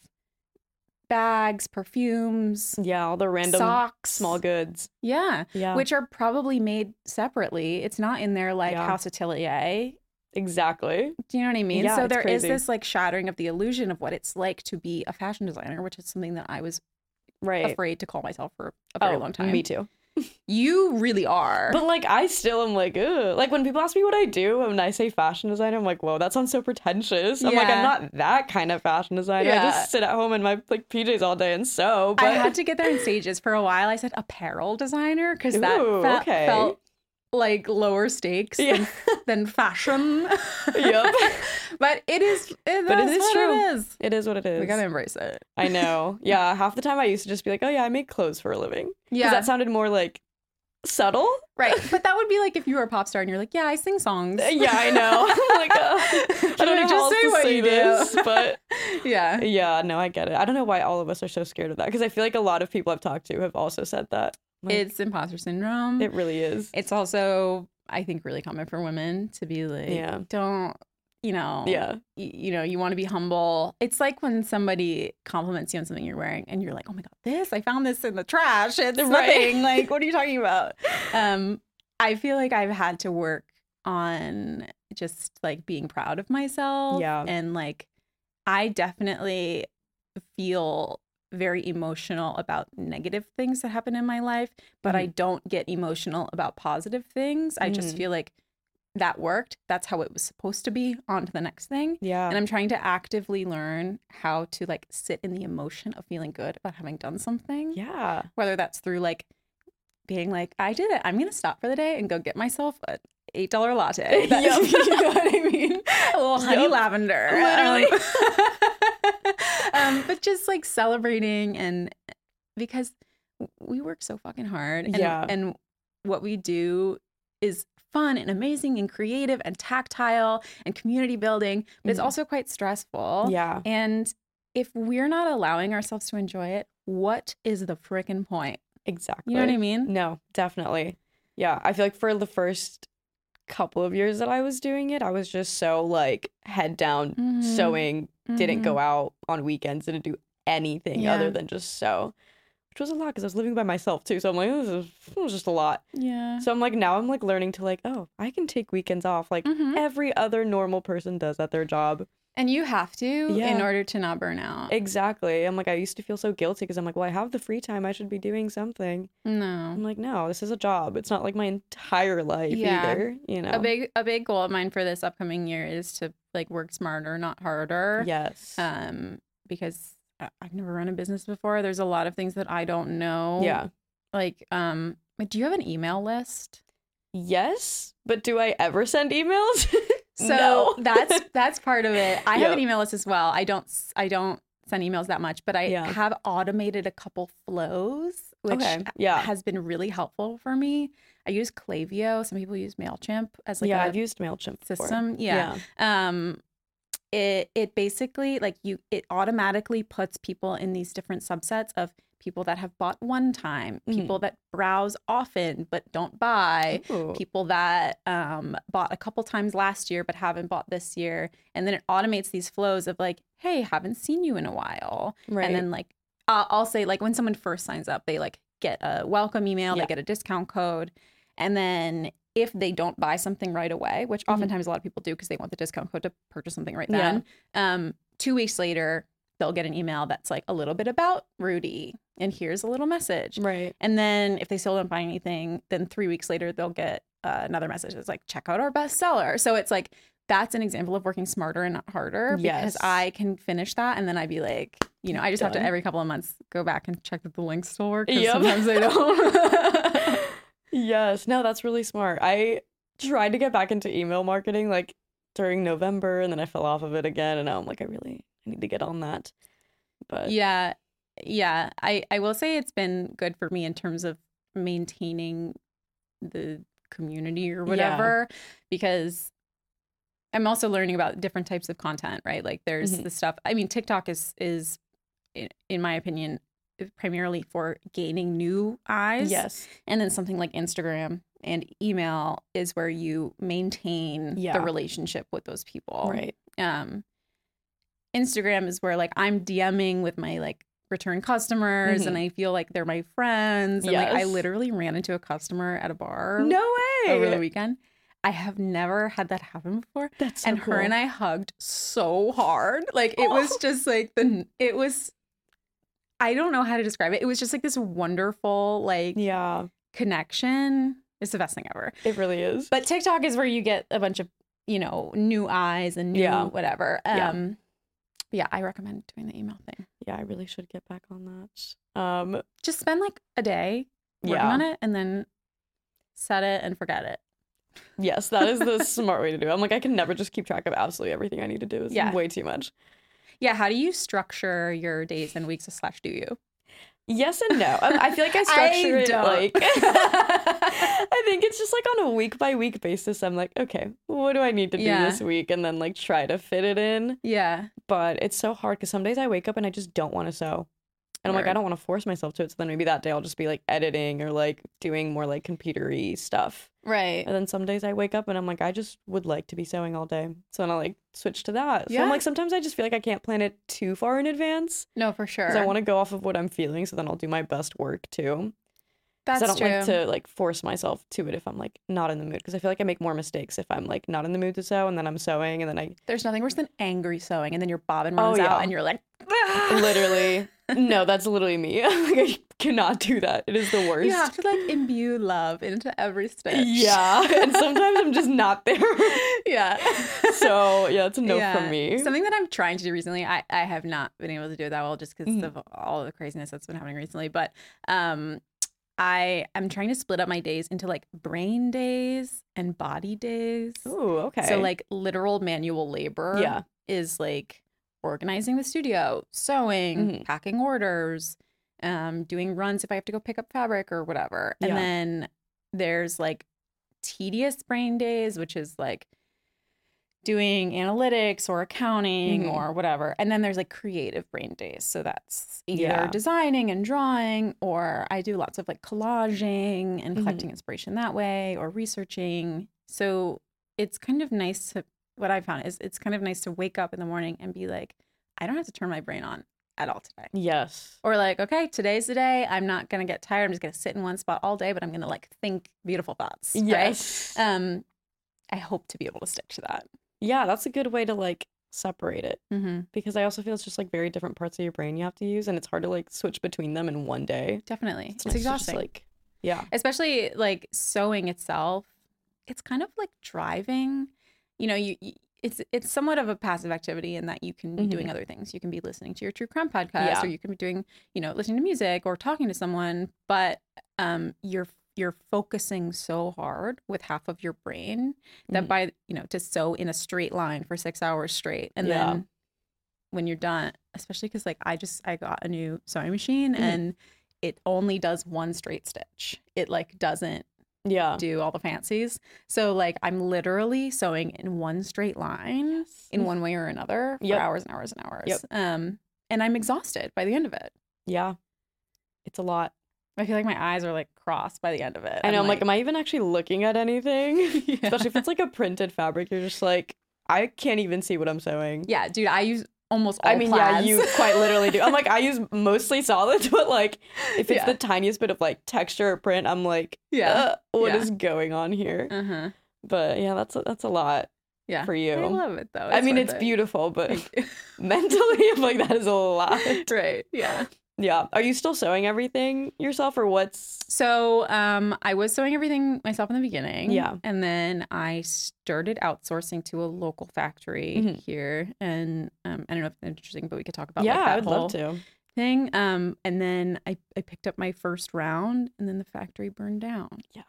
Speaker 3: bags, perfumes,
Speaker 2: Yeah, all the random
Speaker 3: socks,
Speaker 2: small goods.
Speaker 3: yeah,
Speaker 2: Yeah.
Speaker 3: which are probably made separately. It's not in their like
Speaker 2: Yeah.
Speaker 3: house atelier.
Speaker 2: Exactly.
Speaker 3: Do you know what I mean?
Speaker 2: Yeah,
Speaker 3: So
Speaker 2: it's
Speaker 3: there is
Speaker 2: crazy.
Speaker 3: this like shattering of the illusion of what it's like to be a fashion designer, which is something that I was
Speaker 2: Right.
Speaker 3: afraid to call myself for a very
Speaker 2: oh,
Speaker 3: long time.
Speaker 2: Me too.
Speaker 3: You really are.
Speaker 2: But like, I still am like, ugh. Like when people ask me what I do and I say fashion designer, I'm like, whoa, that sounds so pretentious. I'm like,
Speaker 3: Yeah.
Speaker 2: I'm not that kind of fashion designer. I
Speaker 3: Yeah.
Speaker 2: just sit at home in my like P Js all day and sew. But
Speaker 3: I had to get there in stages. For a while, I said apparel designer because that
Speaker 2: Ooh,
Speaker 3: fe-
Speaker 2: okay.
Speaker 3: felt like lower stakes
Speaker 2: Yeah.
Speaker 3: than, than fashion.
Speaker 2: Yep.
Speaker 3: But it is. It,
Speaker 2: But it
Speaker 3: that's
Speaker 2: is
Speaker 3: what
Speaker 2: true.
Speaker 3: It is.
Speaker 2: It is what it is.
Speaker 3: We gotta embrace it.
Speaker 2: I know. Yeah. Half the time I used to just be like, oh yeah, I make clothes for a living. Because
Speaker 3: Yeah.
Speaker 2: that sounded more like subtle.
Speaker 3: Right. But that would be like if you were a pop star and you're like, yeah, I sing songs.
Speaker 2: Yeah, I know. I'm like, uh, I don't know
Speaker 3: Like,
Speaker 2: how
Speaker 3: just
Speaker 2: else
Speaker 3: say
Speaker 2: to
Speaker 3: what
Speaker 2: say
Speaker 3: you do.
Speaker 2: this, but
Speaker 3: Yeah.
Speaker 2: yeah, no, I get it. I don't know why all of us are so scared of that because I feel like a lot of people I've talked to have also said that. Like,
Speaker 3: It's imposter syndrome.
Speaker 2: it really is.
Speaker 3: It's also, I think, really common for women to be like,
Speaker 2: Yeah.
Speaker 3: don't, you know,
Speaker 2: Yeah.
Speaker 3: y- you know, you want to be humble. It's like when somebody compliments you on something you're wearing and you're like, oh my God, this, I found this in the trash. It's
Speaker 2: Right.
Speaker 3: nothing. Like, what are you talking about? Um, I feel like I've had to work on just like being proud of myself.
Speaker 2: Yeah.
Speaker 3: And like, I definitely feel very emotional about negative things that happen in my life, but I don't get emotional about positive things. I just
Speaker 2: Mhm.
Speaker 3: feel like that worked. That's how it was supposed to be. On to the next thing.
Speaker 2: Yeah.
Speaker 3: And I'm trying to actively learn how to like sit in the emotion of feeling good about having done something.
Speaker 2: yeah.
Speaker 3: Whether that's through like being like, I did it. I'm going to stop for the day and go get myself a eight dollar latte. That-
Speaker 2: Yep.
Speaker 3: You know what I mean? A little honey
Speaker 2: Yep.
Speaker 3: lavender.
Speaker 2: Literally.
Speaker 3: Um, um, but just like celebrating, and because we work so fucking hard. And,
Speaker 2: Yeah.
Speaker 3: and what we do is fun and amazing and creative and tactile and community building, but it's
Speaker 2: Mhm.
Speaker 3: also quite stressful.
Speaker 2: Yeah.
Speaker 3: And if we're not allowing ourselves to enjoy it, what is the frickin' point?
Speaker 2: Exactly.
Speaker 3: You know what I mean?
Speaker 2: No, definitely. Yeah. I feel like for the first couple of years that I was doing it, I was just so like head down
Speaker 3: Mm-hmm.
Speaker 2: sewing, didn't
Speaker 3: Mhm.
Speaker 2: go out on weekends, didn't do anything
Speaker 3: Yeah.
Speaker 2: other than just sew, which was a lot because I was living by myself too. So I'm like, this is, it was just a lot.
Speaker 3: Yeah.
Speaker 2: So I'm like, now I'm like learning to like, oh, I can take weekends off like
Speaker 3: Mhm.
Speaker 2: every other normal person does at their job.
Speaker 3: And you have to
Speaker 2: Yeah.
Speaker 3: in order to not burn out.
Speaker 2: Exactly. I'm like, I used to feel so guilty because I'm like, well, I have the free time. I should be doing something.
Speaker 3: No.
Speaker 2: I'm like, no, this is a job. It's not like my entire life
Speaker 3: Yeah.
Speaker 2: either, you know?
Speaker 3: A big a big goal of mine for this upcoming year is to like work smarter, not harder.
Speaker 2: Yes.
Speaker 3: Um, because I- I've never run a business before. There's a lot of things that I don't know.
Speaker 2: Yeah.
Speaker 3: Like, um, like, do you have an email list?
Speaker 2: Yes, but do I ever send emails?
Speaker 3: So
Speaker 2: No.
Speaker 3: that's that's part of it. I have an
Speaker 2: Yep.
Speaker 3: email list as well. I don't s- I don't send emails that much, but I
Speaker 2: Yeah.
Speaker 3: have automated a couple flows, which
Speaker 2: Okay, yeah.
Speaker 3: has been really helpful for me. I use Klaviyo. Some people use MailChimp as like
Speaker 2: yeah,
Speaker 3: a
Speaker 2: I've used MailChimp before.
Speaker 3: system. Yeah. Um it it basically like you it automatically puts people in these different subsets of people that have bought one time, people that browse often but don't buy,
Speaker 2: Ooh.
Speaker 3: people that um bought a couple times last year but haven't bought this year, and then it automates these flows of like, hey, haven't seen you in a while.
Speaker 2: Right.
Speaker 3: And then like I'll, I'll say like when someone first signs up, they like get a welcome email,
Speaker 2: Yeah.
Speaker 3: they get a discount code, and then if they don't buy something right away, which oftentimes a lot of people do because they want the discount code to purchase something right
Speaker 2: Yeah.
Speaker 3: then, um, two weeks later, they'll get an email that's like a little bit about Rudy, and here's a little message.
Speaker 2: Right.
Speaker 3: And then if they still don't buy anything, then three weeks later, they'll get uh, another message that's like, check out our bestseller. So it's like, that's an example of working smarter and not harder, because
Speaker 2: Yes.
Speaker 3: I can finish that. And then I'd be like, you know, I just have to
Speaker 2: Done.
Speaker 3: every couple of months go back and check that the links still work. 'Cause
Speaker 2: Yep.
Speaker 3: sometimes they don't.
Speaker 2: Yes. No, that's really smart. I tried to get back into email marketing like during November and then I fell off of it again. And now I'm like, I really need to get on that. But
Speaker 3: Yeah. Yeah. I, I will say it's been good for me in terms of maintaining the community or whatever, because I'm also learning about different types of content, right? Like there's
Speaker 2: Mhm.
Speaker 3: the stuff, I mean, TikTok is, is in, in my opinion, primarily for gaining new eyes.
Speaker 2: yes.
Speaker 3: And then something like Instagram and email is where you maintain
Speaker 2: Yeah.
Speaker 3: the relationship with those people.
Speaker 2: Right.
Speaker 3: Um, Instagram is where like I'm DMing with my like return customers,
Speaker 2: Mhm.
Speaker 3: and I feel like they're my friends. And like I
Speaker 2: Yes.
Speaker 3: literally ran into a customer at a bar
Speaker 2: No way.
Speaker 3: over the weekend. I have never had that happen before.
Speaker 2: That's so
Speaker 3: and her
Speaker 2: cool.
Speaker 3: and I hugged so hard. Like it was
Speaker 2: Oh.
Speaker 3: just like the it was I don't know how to describe it. It was just like this wonderful like
Speaker 2: Yeah,
Speaker 3: connection. It's the best thing ever.
Speaker 2: it really is.
Speaker 3: But TikTok is where you get a bunch of, you know, new eyes and new
Speaker 2: Yeah.
Speaker 3: whatever.
Speaker 2: Yeah.
Speaker 3: Um yeah, I recommend doing the email thing.
Speaker 2: Yeah, I really should get back on that. Um,
Speaker 3: Just spend like a day working
Speaker 2: Yeah.
Speaker 3: on it and then set it and forget it.
Speaker 2: yes, that is the smart way to do it. I'm like, I can never just keep track of absolutely everything I need to do. It's
Speaker 3: Yeah.
Speaker 2: way too much.
Speaker 3: Yeah, how do you structure your days and weeks slash do you?
Speaker 2: Yes and no. I, I feel like I structure it
Speaker 3: don't.
Speaker 2: like I think it's just like on a week by week basis. I'm like, okay, what do I need to do
Speaker 3: Yeah.
Speaker 2: this week? And then like try to fit it in.
Speaker 3: Yeah.
Speaker 2: But it's so hard because some days I wake up and I just don't want to sew. And I'm like,
Speaker 3: Word.
Speaker 2: I don't want to force myself to it. So then maybe that day I'll just be like editing or like doing more like computer-y stuff.
Speaker 3: Right.
Speaker 2: And then some days I wake up and I'm like, I just would like to be sewing all day. So then I'll like switch to that. So
Speaker 3: Yeah.
Speaker 2: I'm like, sometimes I just feel like I can't plan it too far in advance
Speaker 3: No, for sure.
Speaker 2: because I want to go off of what I'm feeling. So then I'll do my best work too.
Speaker 3: That's
Speaker 2: Because I don't
Speaker 3: true.
Speaker 2: like to like force myself to it if I'm like not in the mood. Because I feel like I make more mistakes if I'm like not in the mood to sew and then I'm sewing and then I
Speaker 3: There's nothing worse than angry sewing and then your bobbin
Speaker 2: Oh,
Speaker 3: runs
Speaker 2: yeah.
Speaker 3: out and you're like, "Ah!"
Speaker 2: literally no, that's literally me. Like I cannot do that. It is the worst.
Speaker 3: You have to like imbue love into every stitch.
Speaker 2: Yeah, and sometimes I'm just not there.
Speaker 3: yeah.
Speaker 2: So yeah, it's a no
Speaker 3: Yeah.
Speaker 2: from me.
Speaker 3: Something that I'm trying to do recently, I, I have not been able to do it that well just because
Speaker 2: Mhm.
Speaker 3: of all the craziness that's been happening recently. But um, I am trying to split up my days into like brain days and body days.
Speaker 2: Ooh, okay.
Speaker 3: So like literal manual labor
Speaker 2: Yeah.
Speaker 3: is like organizing the studio, sewing,
Speaker 2: Mhm.
Speaker 3: packing orders, um, doing runs if I have to go pick up fabric or whatever. And
Speaker 2: Yeah.
Speaker 3: then there's like tedious brain days, which is like doing analytics or accounting
Speaker 2: Mhm.
Speaker 3: or whatever. And then there's like creative brain days. So that's either
Speaker 2: Yeah.
Speaker 3: designing and drawing, or I do lots of like collaging and
Speaker 2: Mhm.
Speaker 3: collecting inspiration that way, or researching. So it's kind of nice to, what I found is it's kind of nice to wake up in the morning and be like, I don't have to turn my brain on at all today.
Speaker 2: Yes.
Speaker 3: Or like, okay, today's the day. I'm not going to get tired. I'm just going to sit in one spot all day, but I'm going to like think beautiful thoughts.
Speaker 2: Yes.
Speaker 3: Right? Um, I hope to be able to stick to that.
Speaker 2: Yeah, that's a good way to like separate it.
Speaker 3: Mm-hmm.
Speaker 2: Because I also feel it's just like very different parts of your brain you have to use, and it's hard to like switch between them in one day.
Speaker 3: Definitely.
Speaker 2: It's,
Speaker 3: It's
Speaker 2: nice to just,
Speaker 3: exhausting.
Speaker 2: like, yeah.
Speaker 3: Especially like sewing itself. It's kind of like driving. You know, you, you it's it's somewhat of a passive activity in that you can be
Speaker 2: Mhm.
Speaker 3: doing other things. You can be listening to your true crime podcast,
Speaker 2: Yeah.
Speaker 3: or you can be doing, you know, listening to music or talking to someone. But um, you're you're focusing so hard with half of your brain that
Speaker 2: Mhm.
Speaker 3: by you know to sew in a straight line for six hours straight, and
Speaker 2: Yeah.
Speaker 3: then when you're done, especially because like I just I got a new sewing machine
Speaker 2: Mhm.
Speaker 3: and it only does one straight stitch. It like doesn't
Speaker 2: Yeah.
Speaker 3: do all the fancies. So like I'm literally sewing in one straight line
Speaker 2: Yes.
Speaker 3: in one way or another for
Speaker 2: Yep.
Speaker 3: hours and hours and hours.
Speaker 2: Yep.
Speaker 3: Um, and I'm exhausted by the end of it.
Speaker 2: Yeah. It's a lot.
Speaker 3: I feel like my eyes are like crossed by the end of it.
Speaker 2: I know. I'm like, am I even actually looking at anything?
Speaker 3: Yeah.
Speaker 2: Especially if it's like a printed fabric, you're just like, I can't even see what I'm sewing.
Speaker 3: Yeah, dude, I use almost all
Speaker 2: I mean,
Speaker 3: plaids.
Speaker 2: yeah, you quite literally do. I'm like, I use mostly solids, but like, if it's
Speaker 3: Yeah.
Speaker 2: the tiniest bit of like texture or print, I'm like,
Speaker 3: Yeah.
Speaker 2: uh, what
Speaker 3: Yeah.
Speaker 2: is going on here?
Speaker 3: Uh-huh.
Speaker 2: But yeah, that's a, that's a lot
Speaker 3: Yeah.
Speaker 2: for you.
Speaker 3: I love it though.
Speaker 2: I mean,
Speaker 3: worth
Speaker 2: it's
Speaker 3: it.
Speaker 2: beautiful, but
Speaker 3: Thank you.
Speaker 2: mentally, I'm like, that is a lot.
Speaker 3: Right. Yeah.
Speaker 2: Yeah. Are you still sewing everything yourself, or what's?
Speaker 3: So um, I was sewing everything myself in the beginning.
Speaker 2: Yeah.
Speaker 3: And then I started outsourcing to a local factory
Speaker 2: Mhm.
Speaker 3: here. And um, I don't know if it's interesting, but we could talk about
Speaker 2: Yeah,
Speaker 3: like, that
Speaker 2: I would
Speaker 3: whole
Speaker 2: love to.
Speaker 3: thing. Um, and then I, I picked up my first round and then the factory burned down.
Speaker 2: Yeah.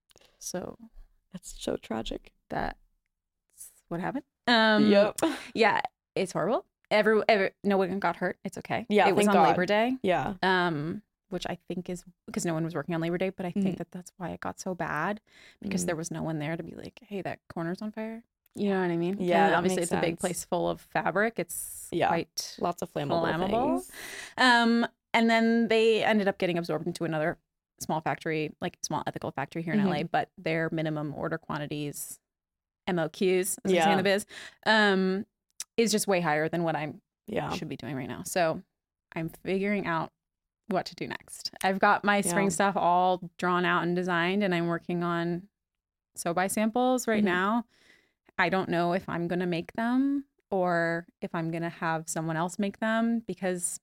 Speaker 3: So
Speaker 2: That's so tragic.
Speaker 3: that's what happened. Um,
Speaker 2: Yep.
Speaker 3: Yeah, it's horrible. Every, every no one got hurt. It's okay.
Speaker 2: Yeah,
Speaker 3: it was
Speaker 2: thank
Speaker 3: on
Speaker 2: God.
Speaker 3: Labor Day.
Speaker 2: Yeah.
Speaker 3: Um, which I think is because no one was working on Labor Day, but I think
Speaker 2: Mhm.
Speaker 3: that that's why it got so bad because
Speaker 2: Mhm.
Speaker 3: there was no one there to be like, hey, that corner's on fire. You know what I mean?
Speaker 2: Yeah,
Speaker 3: And
Speaker 2: that
Speaker 3: obviously
Speaker 2: makes
Speaker 3: it's a big
Speaker 2: sense.
Speaker 3: place full of fabric. It's
Speaker 2: Yeah.
Speaker 3: quite
Speaker 2: Lots of flammable,
Speaker 3: flammable.
Speaker 2: things.
Speaker 3: Um, and then they ended up getting absorbed into another small factory, like small ethical factory here in
Speaker 2: Mhm.
Speaker 3: L A, but their minimum order quantities, M O Qs, as we say
Speaker 2: Yeah.
Speaker 3: in the biz, um, is just way higher than what I
Speaker 2: Yeah.
Speaker 3: should be doing right now. So I'm figuring out what to do next. I've got my spring
Speaker 2: Yeah.
Speaker 3: stuff all drawn out and designed, and I'm working on sew by samples right
Speaker 2: Mhm.
Speaker 3: now. I don't know if I'm going to make them or if I'm going to have someone else make them, because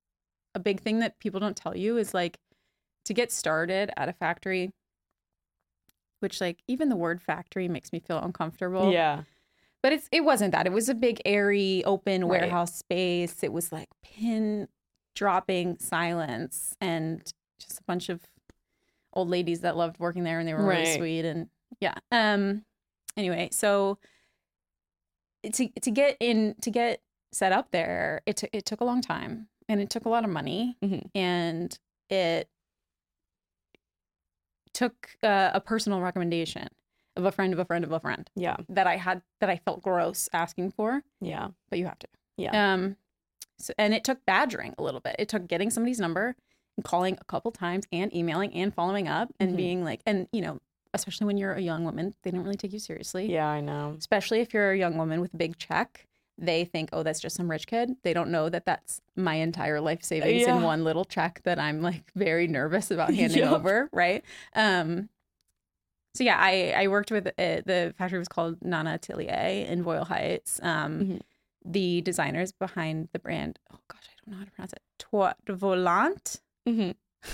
Speaker 3: a big thing that people don't tell you is like to get started at a factory, which like even the word factory makes me feel uncomfortable.
Speaker 2: Yeah.
Speaker 3: But it's it wasn't that. It was a big, airy, open
Speaker 2: Right.
Speaker 3: warehouse space. It was like pin dropping silence and just a bunch of old ladies that loved working there, and they were really
Speaker 2: Right.
Speaker 3: sweet. And yeah. Um. Anyway, so to to get in to get set up there, it took it took a long time, and it took a lot of money,
Speaker 2: Mhm.
Speaker 3: and it took uh, a personal recommendation of a friend of a friend of a friend
Speaker 2: Yeah.
Speaker 3: that I had that I felt gross asking for,
Speaker 2: Yeah.
Speaker 3: but you have to.
Speaker 2: Yeah.
Speaker 3: Um, so, and it took badgering a little bit. It took getting somebody's number and calling a couple times and emailing and following up and
Speaker 2: Mhm.
Speaker 3: being like, and you know, especially when you're a young woman, they don't really take you seriously.
Speaker 2: Yeah, I know.
Speaker 3: Especially if you're a young woman with a big check, they think, oh, that's just some rich kid. They don't know that that's my entire life savings
Speaker 2: Yeah.
Speaker 3: in one little check that I'm like very nervous about handing
Speaker 2: Yep.
Speaker 3: over, right? Um, so yeah, I I worked with uh, the factory was called Nana Atelier in Boyle Heights. Um,
Speaker 2: Mhm.
Speaker 3: The designers behind the brand, oh gosh, I don't know how to pronounce it. Toit Volant.
Speaker 2: Mhm.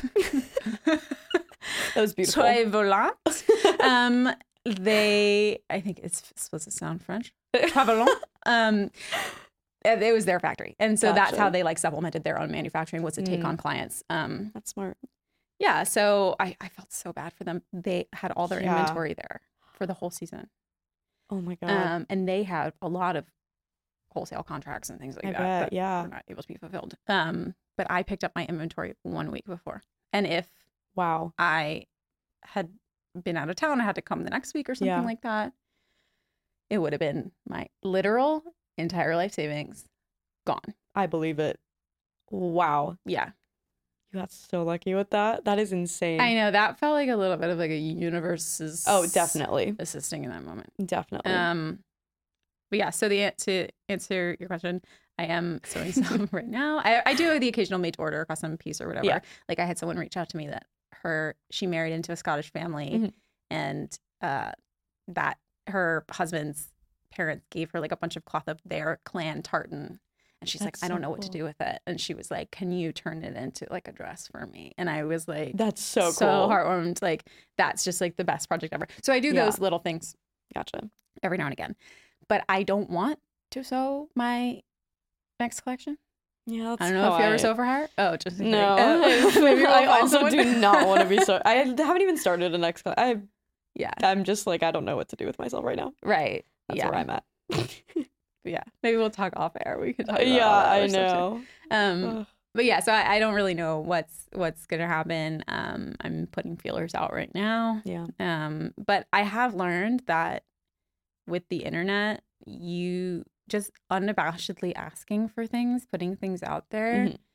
Speaker 2: That was beautiful.
Speaker 3: Toit Volant. um, they, I think it's supposed to sound French. Pavillon. um, it was their factory, and so that's
Speaker 2: Gotcha.
Speaker 3: how they like supplemented their own manufacturing, was to take
Speaker 2: Mm.
Speaker 3: on clients. Um,
Speaker 2: That's smart.
Speaker 3: yeah, so I, I felt so bad for them. They had all their
Speaker 2: Yeah.
Speaker 3: inventory there for the whole season,
Speaker 2: Oh my god.
Speaker 3: um, and they had a lot of wholesale contracts and things like
Speaker 2: I
Speaker 3: that
Speaker 2: bet.
Speaker 3: that
Speaker 2: Yeah.
Speaker 3: were not able to be fulfilled. Um, but I picked up my inventory one week before, and if
Speaker 2: Wow.
Speaker 3: I had been out of town, I had to come the next week or something
Speaker 2: Yeah.
Speaker 3: like that, it would have been my literal entire life savings gone.
Speaker 2: I believe it. Wow.
Speaker 3: Yeah.
Speaker 2: You got so lucky with that. That is insane.
Speaker 3: I know that felt like a little bit of like a universe's
Speaker 2: Oh, definitely.
Speaker 3: assisting in that moment.
Speaker 2: Definitely.
Speaker 3: Um, but yeah, so the to answer your question, I am sewing some right now. I, I do the occasional made to order custom piece or whatever.
Speaker 2: Yeah.
Speaker 3: Like I had someone reach out to me that her she married into a Scottish family,
Speaker 2: Mm-hmm.
Speaker 3: and uh, that her husband's parents gave her like a bunch of cloth of their clan tartan. And she's
Speaker 2: That's
Speaker 3: like, I don't
Speaker 2: so
Speaker 3: know what to
Speaker 2: cool.
Speaker 3: do with it. And she was like, can you turn it into like a dress for me? And I was like,
Speaker 2: That's so
Speaker 3: so
Speaker 2: cool.
Speaker 3: heartwarmed. Like, that's just like the best project ever. So I do
Speaker 2: Yeah.
Speaker 3: those little things
Speaker 2: Gotcha.
Speaker 3: every now and again. But I don't want to sew my next collection.
Speaker 2: Yeah, that's
Speaker 3: I don't know
Speaker 2: how
Speaker 3: if you ever
Speaker 2: I-
Speaker 3: sew for hire. Oh, just kidding.
Speaker 2: No.
Speaker 3: Uh, maybe we'll
Speaker 2: I
Speaker 3: find
Speaker 2: also
Speaker 3: someone.
Speaker 2: do not want to be so. I haven't even started a next class. I,
Speaker 3: Yeah.
Speaker 2: I'm just like, I don't know what to do with myself right now.
Speaker 3: Right.
Speaker 2: That's
Speaker 3: yeah.
Speaker 2: where I'm at.
Speaker 3: Yeah. Maybe we'll talk off air. We could talk about
Speaker 2: Yeah,
Speaker 3: all that
Speaker 2: I
Speaker 3: other stuff too.
Speaker 2: know.
Speaker 3: Um,
Speaker 2: Ugh.
Speaker 3: but yeah, so I, I don't really know what's what's gonna happen. Um, I'm putting feelers out right now.
Speaker 2: Yeah.
Speaker 3: Um, but I have learned that with the internet, you just unabashedly asking for things, putting things out there.
Speaker 2: Mhm.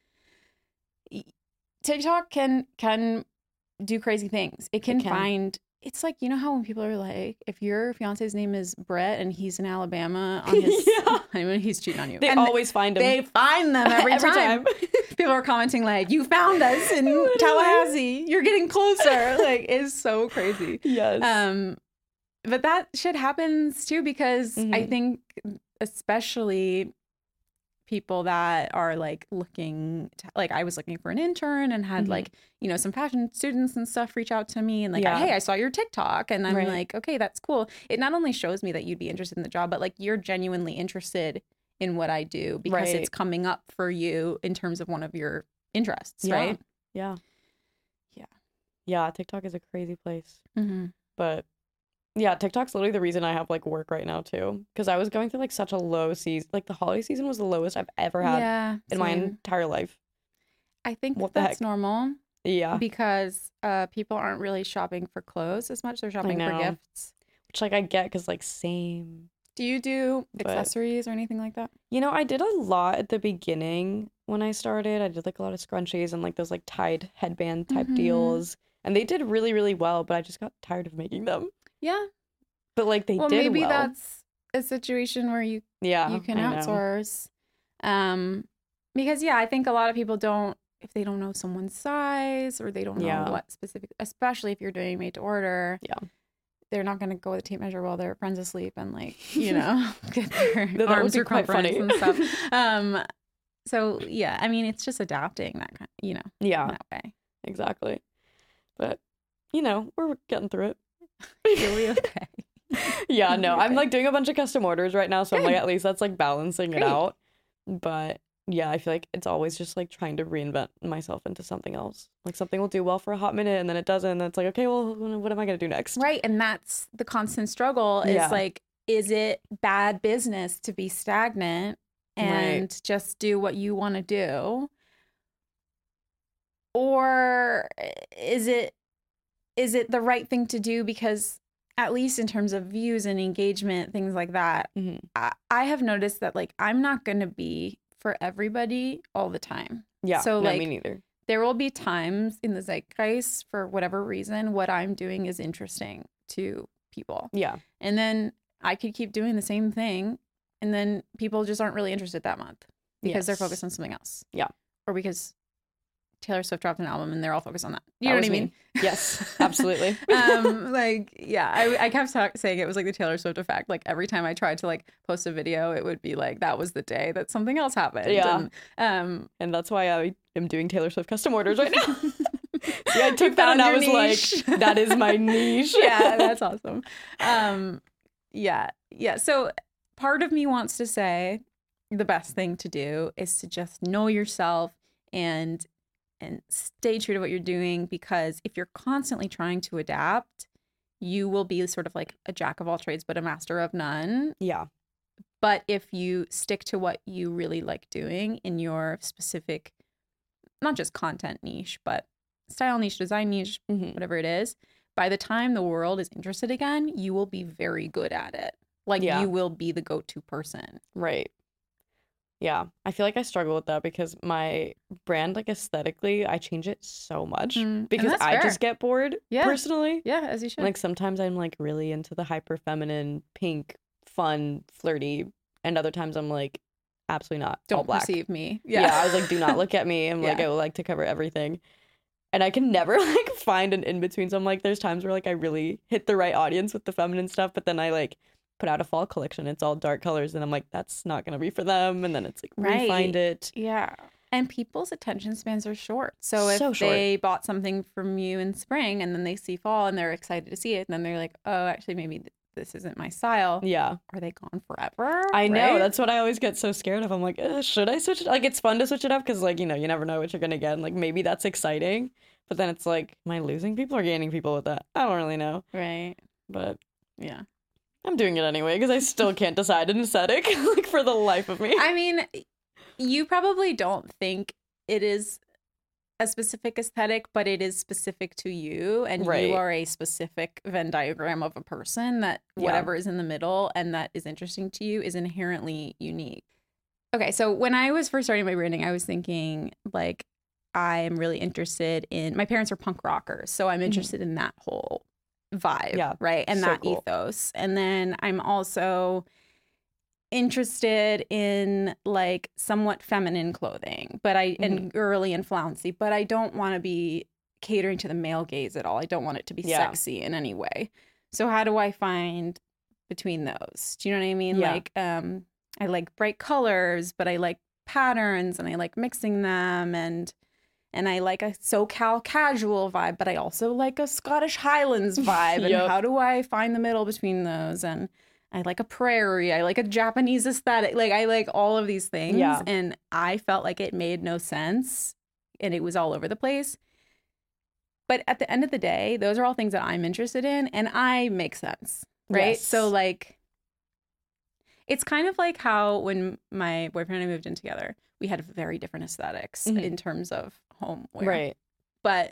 Speaker 3: y- TikTok can can do crazy things. It can,
Speaker 2: can.
Speaker 3: find. It's like, you know how when people are like, if your fiance's name is Brett and he's in Alabama on his
Speaker 2: Yeah.
Speaker 3: honeymoon, he's cheating on you.
Speaker 2: They
Speaker 3: And
Speaker 2: always find them.
Speaker 3: they find them every,
Speaker 2: Every
Speaker 3: time.
Speaker 2: time.
Speaker 3: People are commenting like, you found us in
Speaker 2: Literally.
Speaker 3: Tallahassee. You're getting closer. Like, it's so crazy.
Speaker 2: Yes.
Speaker 3: Um, but that shit happens too, because I
Speaker 2: Mhm.
Speaker 3: think especially people that are like looking to, like I was looking for an intern and had
Speaker 2: Mhm.
Speaker 3: like, you know, some fashion students and stuff reach out to me and like,
Speaker 2: Yeah.
Speaker 3: hey, I saw your TikTok. And I'm
Speaker 2: Right.
Speaker 3: like, okay, that's cool. It not only shows me that you'd be interested in the job, but like you're genuinely interested in what I do because
Speaker 2: Right.
Speaker 3: it's coming up for you in terms of one of your interests,
Speaker 2: Yeah.
Speaker 3: right?
Speaker 2: Yeah.
Speaker 3: Yeah.
Speaker 2: Yeah. TikTok is a crazy place.
Speaker 3: Mm-hmm.
Speaker 2: But yeah, TikTok's literally the reason I have like work right now too. Because I was going through like such a low season. Like the holiday season was the lowest I've ever had
Speaker 3: Yeah.
Speaker 2: in my
Speaker 3: same.
Speaker 2: entire life.
Speaker 3: I think
Speaker 2: What the
Speaker 3: that's
Speaker 2: heck?
Speaker 3: normal.
Speaker 2: Yeah.
Speaker 3: Because uh, people aren't really shopping for clothes as much. They're shopping for
Speaker 2: know.
Speaker 3: gifts.
Speaker 2: Which like I get because like same.
Speaker 3: Do you do
Speaker 2: But-
Speaker 3: accessories or anything like that?
Speaker 2: You know, I did a lot at the beginning when I started. I did like a lot of scrunchies and like those like tied headband type
Speaker 3: Mhm.
Speaker 2: deals. And they did really, really well, but I just got tired of making them.
Speaker 3: Yeah.
Speaker 2: But like they
Speaker 3: well,
Speaker 2: did
Speaker 3: maybe
Speaker 2: well.
Speaker 3: that's a situation where you
Speaker 2: yeah,
Speaker 3: you can
Speaker 2: I know.
Speaker 3: outsource. Um, because yeah, I think a lot of people don't, if they don't know someone's size or they don't know
Speaker 2: Yeah.
Speaker 3: what specific, especially if you're doing made to order.
Speaker 2: Yeah.
Speaker 3: They're not going to go with a tape measure while their friend's asleep and like, you know, get their
Speaker 2: That would
Speaker 3: arms
Speaker 2: be quite
Speaker 3: circumference
Speaker 2: funny.
Speaker 3: and stuff. Um, so yeah, I mean, it's just adapting that kind, you know,
Speaker 2: Yeah,
Speaker 3: that way.
Speaker 2: exactly. But you know, we're getting through it.
Speaker 3: You'll be okay.
Speaker 2: Yeah, no,
Speaker 3: You're
Speaker 2: I'm
Speaker 3: okay.
Speaker 2: like doing a bunch of custom orders right now, so I'm like
Speaker 3: Good.
Speaker 2: at least that's like balancing it
Speaker 3: Great.
Speaker 2: out. But yeah, I feel like it's always just like trying to reinvent myself into something else. Like something will do well for a hot minute and then it doesn't, and then it's like, okay, well, what am I gonna do next?
Speaker 3: Right. And that's the constant struggle is
Speaker 2: Yeah.
Speaker 3: like, is it bad business to be stagnant and
Speaker 2: Right.
Speaker 3: just do what you want to do? Or is it is it the right thing to do because at least in terms of views and engagement, things like that,
Speaker 2: Mhm.
Speaker 3: I, I have noticed that like I'm not going to be for everybody all the time.
Speaker 2: Yeah,
Speaker 3: So,
Speaker 2: no,
Speaker 3: like,
Speaker 2: me neither.
Speaker 3: There will be times in the zeitgeist for whatever reason, what I'm doing is interesting to people.
Speaker 2: Yeah,
Speaker 3: And then I could keep doing the same thing. And then people just aren't really interested that month because they're
Speaker 2: Yes.
Speaker 3: focused on something else.
Speaker 2: Yeah.
Speaker 3: Or because Taylor Swift dropped an album and they're all focused on that. You
Speaker 2: That
Speaker 3: know what
Speaker 2: was
Speaker 3: I
Speaker 2: me.
Speaker 3: mean?
Speaker 2: Yes, absolutely.
Speaker 3: um, like, yeah, I, I kept talk- saying it was like the Taylor Swift effect. Like every time I tried to like post a video, it would be like, that was the day that something else happened.
Speaker 2: Yeah.
Speaker 3: And, um,
Speaker 2: And that's why I am doing Taylor Swift custom orders right now. See, I
Speaker 3: You
Speaker 2: took that and
Speaker 3: found
Speaker 2: I
Speaker 3: your
Speaker 2: was
Speaker 3: niche.
Speaker 2: like, that is my niche.
Speaker 3: yeah, that's awesome. Um, yeah, yeah. So part of me wants to say the best thing to do is to just know yourself and and stay true to what you're doing, because if you're constantly trying to adapt, you will be sort of like a jack of all trades but a master of none.
Speaker 2: Yeah.
Speaker 3: But if you stick to what you really like doing in your specific, not just content niche, but style niche, design niche,
Speaker 2: Mhm.
Speaker 3: whatever it is, by the time the world is interested again, you will be very good at it. Like
Speaker 2: Yeah.
Speaker 3: you will be the go-to person.
Speaker 2: Right. Yeah, I feel like I struggle with that because my brand, like aesthetically, I change it so much
Speaker 3: Mm, and
Speaker 2: because
Speaker 3: that's
Speaker 2: I
Speaker 3: fair.
Speaker 2: just get bored
Speaker 3: Yeah.
Speaker 2: personally.
Speaker 3: Yeah, as you should.
Speaker 2: Like sometimes I'm like really into the hyper feminine, pink, fun, flirty, and other times I'm like absolutely not. all
Speaker 3: Don't
Speaker 2: black.
Speaker 3: perceive me.
Speaker 2: Yeah.
Speaker 3: Yeah.
Speaker 2: I was like, do not look at me. I'm like,
Speaker 3: Yeah.
Speaker 2: I would like to cover everything. And I can never like find an in between. So I'm like, there's times where like I really hit the right audience with the feminine stuff, but then I like put out a fall collection. It's all dark colors, and I'm like, that's not gonna be for them. And then it's like
Speaker 3: Right.
Speaker 2: refind it.
Speaker 3: Yeah. And people's attention spans are short. So if
Speaker 2: So short.
Speaker 3: they bought something from you in spring and then they see fall and they're excited to see it, and then they're like, oh, actually, maybe th- this isn't my style.
Speaker 2: Yeah,
Speaker 3: Are they gone forever?
Speaker 2: I know.
Speaker 3: Right?
Speaker 2: That's what I always get so scared of. I'm like, uh, should I switch it? Like, it's fun to switch it up because, like, you know, you never know what you're gonna get. And, like, maybe that's exciting, but then it's like, am I losing people or gaining people with that? I don't really know.
Speaker 3: Right.
Speaker 2: But
Speaker 3: Yeah.
Speaker 2: I'm doing it anyway because I still can't decide an aesthetic, like, for the life of me.
Speaker 3: I mean, you probably don't think it is a specific aesthetic, but it is specific to you, and
Speaker 2: Right.
Speaker 3: you are a specific Venn diagram of a person that
Speaker 2: Yeah.
Speaker 3: whatever is in the middle and that is interesting to you is inherently unique. Okay, so when I was first starting my branding, I was thinking like I am really interested in, my parents are punk rockers, so I'm interested in that whole vibe,
Speaker 2: Yeah,
Speaker 3: right? And
Speaker 2: so
Speaker 3: that
Speaker 2: cool.
Speaker 3: ethos. And then I'm also interested in like somewhat feminine clothing, but I and girly and flouncy, but I don't want to be catering to the male gaze at all. I don't want it to be
Speaker 2: Yeah.
Speaker 3: sexy in any way. So how do I find between those? Do you know what I mean?
Speaker 2: Yeah.
Speaker 3: Like um I like bright colors, but I like patterns and I like mixing them, and and I like a SoCal casual vibe, but I also like a Scottish Highlands vibe. And
Speaker 2: Yep.
Speaker 3: how do I find the middle between those? And I like a prairie. I like a Japanese aesthetic. Like I like all of these things.
Speaker 2: Yeah.
Speaker 3: And I felt like it made no sense and it was all over the place. But at the end of the day, those are all things that I'm interested in and I make sense. Right.
Speaker 2: Yes.
Speaker 3: So like, it's kind of like how when my boyfriend and I moved in together, we had very different aesthetics
Speaker 2: Mhm.
Speaker 3: in terms of homeware.
Speaker 2: Right.
Speaker 3: But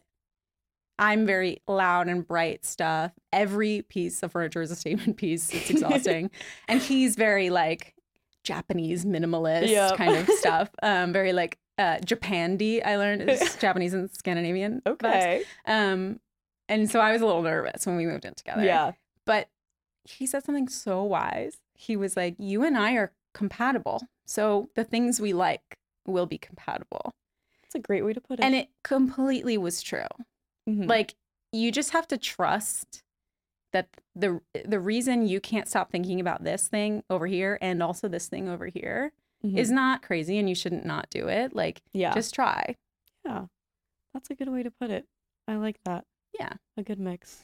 Speaker 3: I'm very loud and bright stuff. Every piece of furniture is a statement piece. It's exhausting. And he's very like Japanese minimalist
Speaker 2: Yep.
Speaker 3: kind of stuff. Um, very like uh, Japandi, I learned is Japanese and Scandinavian. vibes.
Speaker 2: Okay.
Speaker 3: Um, and so I was a little nervous when we moved in together.
Speaker 2: Yeah.
Speaker 3: But he said something so wise. He was like, you and I are compatible. So the things we like will be compatible.
Speaker 2: That's a great way to put it.
Speaker 3: And it completely was true.
Speaker 2: Mhm.
Speaker 3: Like you just have to trust that the the reason you can't stop thinking about this thing over here and also this thing over here
Speaker 2: Mhm.
Speaker 3: is not crazy, and you shouldn't not do it. Like
Speaker 2: yeah.
Speaker 3: just try.
Speaker 2: Yeah. That's a good way to put it. I like that.
Speaker 3: Yeah.
Speaker 2: A good mix.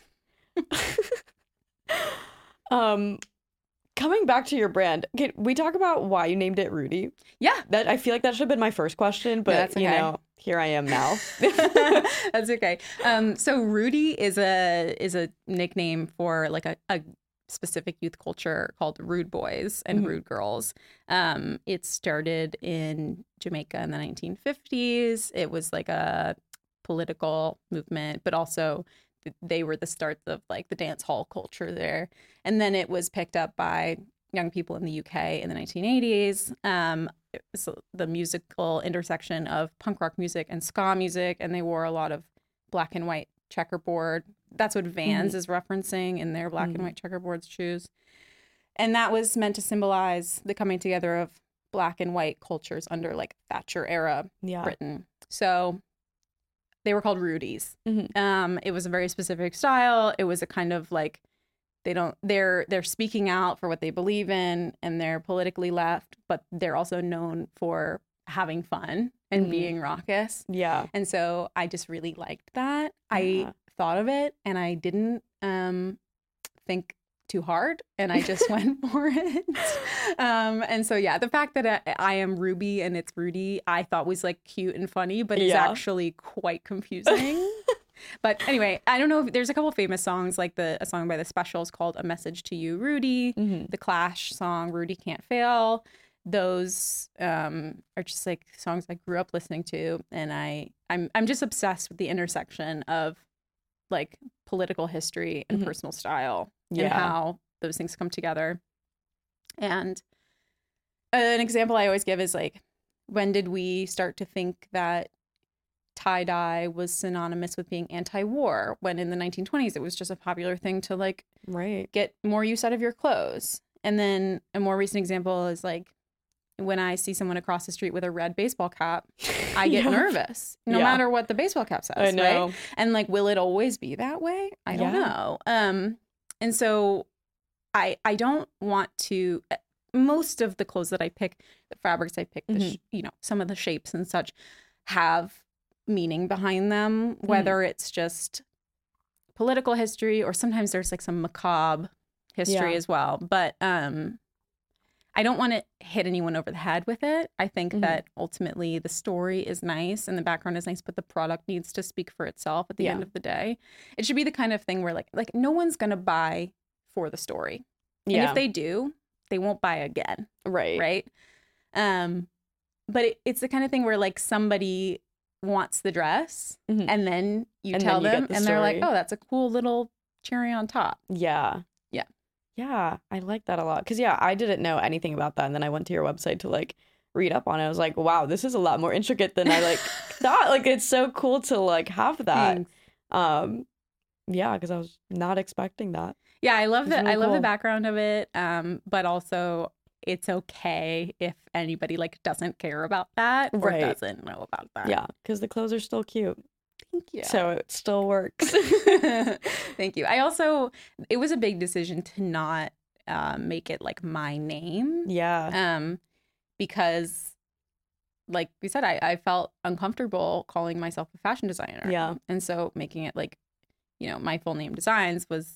Speaker 2: um coming back to your brand, can we talk about why you named it Rudy?
Speaker 3: Yeah.
Speaker 2: That I feel like that should have been my first question, but
Speaker 3: that's
Speaker 2: you
Speaker 3: okay.
Speaker 2: know, here I am now.
Speaker 3: That's okay. Um, so Rudy is a is a nickname for like a, a specific youth culture called Rude Boys and
Speaker 2: Mhm.
Speaker 3: Rude Girls. Um, it started in Jamaica in the nineteen fifties. It was like a political movement, but also th- they were the start of like the dance hall culture there. And then it was picked up by young people in the U K in the nineteen eighties. Um, it was the musical intersection of punk rock music and ska music, and they wore a lot of black and white checkerboard. That's what Vans is referencing in their black
Speaker 2: Mhm.
Speaker 3: and white checkerboard shoes. And that was meant to symbolize the coming together of black and white cultures under like Thatcher era
Speaker 2: Yeah.
Speaker 3: Britain. So they were called Rudies.
Speaker 2: Mhm.
Speaker 3: Um, it was a very specific style. It was a kind of like they don't they're they're speaking out for what they believe in, and they're politically left, but they're also known for having fun and
Speaker 2: Mhm.
Speaker 3: being raucous.
Speaker 2: Yeah.
Speaker 3: And so I just really liked that.
Speaker 2: Yeah.
Speaker 3: I thought of it and I didn't um think too hard, and I just went for it. Um, and so, yeah, the fact that I, I am Ruby and it's Rudy, I thought was like cute and funny, but it's
Speaker 2: Yeah.
Speaker 3: actually quite confusing. But anyway, I don't know if there's a couple famous songs, like the a song by The Specials called A Message to You, Rudy,
Speaker 2: Mhm.
Speaker 3: the Clash song Rudy Can't Fail. Those um, are just like songs I grew up listening to, and I I'm I'm just obsessed with the intersection of like political history and
Speaker 2: Mhm.
Speaker 3: personal style
Speaker 2: Yeah.
Speaker 3: and how those things come together. And an example I always give is like, when did we start to think that tie-dye was synonymous with being anti-war, when in the nineteen twenties it was just a popular thing to like
Speaker 2: Right.
Speaker 3: get more use out of your clothes. And then a more recent example is like, when I see someone across the street with a red baseball cap, I get
Speaker 2: Yeah.
Speaker 3: nervous, no
Speaker 2: Yeah.
Speaker 3: matter what the baseball cap says.
Speaker 2: I know.
Speaker 3: Right? And like, will it always be that way? I don't
Speaker 2: Yeah.
Speaker 3: know. Um, and so I I don't want to. Most of the clothes that I pick, the fabrics I pick, the
Speaker 2: Mhm.
Speaker 3: sh- you know, some of the shapes and such, have meaning behind them. Whether it's just political history, or sometimes there's like some macabre history
Speaker 2: Yeah.
Speaker 3: as well. But um, I don't want to hit anyone over the head with it. I think
Speaker 2: Mhm.
Speaker 3: that ultimately the story is nice and the background is nice, but the product needs to speak for itself at the
Speaker 2: Yeah.
Speaker 3: end of the day. It should be the kind of thing where like like no one's gonna buy for the story. And
Speaker 2: Yeah.
Speaker 3: if they do, they won't buy again,
Speaker 2: right.
Speaker 3: right? Um, but it, it's the kind of thing where like somebody wants the dress,
Speaker 2: Mhm.
Speaker 3: and then you
Speaker 2: And
Speaker 3: tell
Speaker 2: then you get
Speaker 3: them,
Speaker 2: the
Speaker 3: and they're like,
Speaker 2: story.
Speaker 3: "Oh, that's a cool little cherry on top."
Speaker 2: Yeah.
Speaker 3: Yeah.
Speaker 2: Yeah. I like that a lot. Because, yeah, I didn't know anything about that. And then I went to your website to like read up on it. I was like, wow, this is a lot more intricate than I like thought. Like, it's so cool to like have that.
Speaker 3: Thanks.
Speaker 2: Um, yeah, because I was not expecting that.
Speaker 3: Yeah, I love
Speaker 2: It's
Speaker 3: the
Speaker 2: really
Speaker 3: I love the
Speaker 2: cool.
Speaker 3: background of it. Um, but also it's okay if anybody like doesn't care about that or
Speaker 2: Right.
Speaker 3: doesn't know about that.
Speaker 2: Yeah, because the clothes are still cute.
Speaker 3: Thank you.
Speaker 2: So it still works.
Speaker 3: Thank you. I also, it was a big decision to not uh, make it like my name.
Speaker 2: yeah.
Speaker 3: Um, because like we said, I, I felt uncomfortable calling myself a fashion designer.
Speaker 2: Yeah.
Speaker 3: And so making it like, you know, my full name Designs was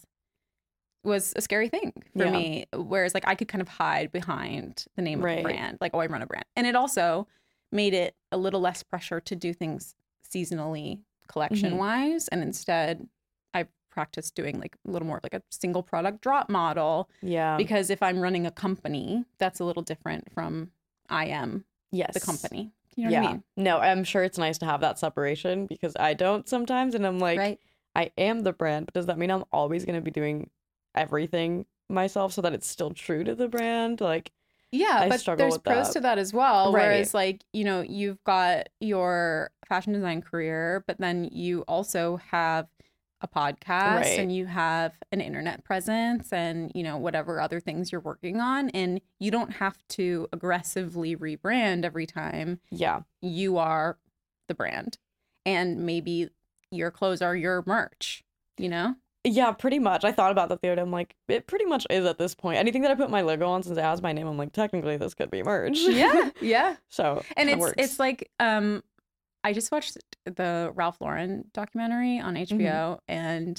Speaker 3: was a scary thing for
Speaker 2: Yeah.
Speaker 3: me. Whereas like I could kind of hide behind the name of
Speaker 2: Right.
Speaker 3: the brand, like, oh, I run a brand. And it also made it a little less pressure to do things seasonally collection
Speaker 2: Mm-hmm.
Speaker 3: wise. And instead I practiced doing like a little more of like a single product drop model,
Speaker 2: Yeah.
Speaker 3: because if I'm running a company, that's a little different from I am
Speaker 2: yes.
Speaker 3: the company. You know
Speaker 2: yeah.
Speaker 3: what I mean?
Speaker 2: No, I'm sure it's nice to have that separation because I don't sometimes. And I'm like,
Speaker 3: Right.
Speaker 2: I am the brand, but does that mean I'm always going to be doing everything myself so that it's still true to the brand? Like,
Speaker 3: Yeah,
Speaker 2: I
Speaker 3: but
Speaker 2: struggle
Speaker 3: there's
Speaker 2: with
Speaker 3: pros
Speaker 2: that.
Speaker 3: to that as well.
Speaker 2: Right.
Speaker 3: Whereas, like, you know, you've got your fashion design career, but then you also have a podcast
Speaker 2: Right.
Speaker 3: and you have an internet presence and, you know, whatever other things you're working on. And you don't have to aggressively rebrand every time
Speaker 2: yeah.
Speaker 3: you are the brand. And maybe your clothes are your merch, you know?
Speaker 2: Yeah, pretty much. I thought about that the other day. I'm like, it pretty much is at this point. Anything that I put my logo on since it has my name, I'm like, technically this could be merch.
Speaker 3: Yeah, yeah.
Speaker 2: So
Speaker 3: And
Speaker 2: kinda
Speaker 3: it's
Speaker 2: works.
Speaker 3: it's like um I just watched the Ralph Lauren documentary on H B O and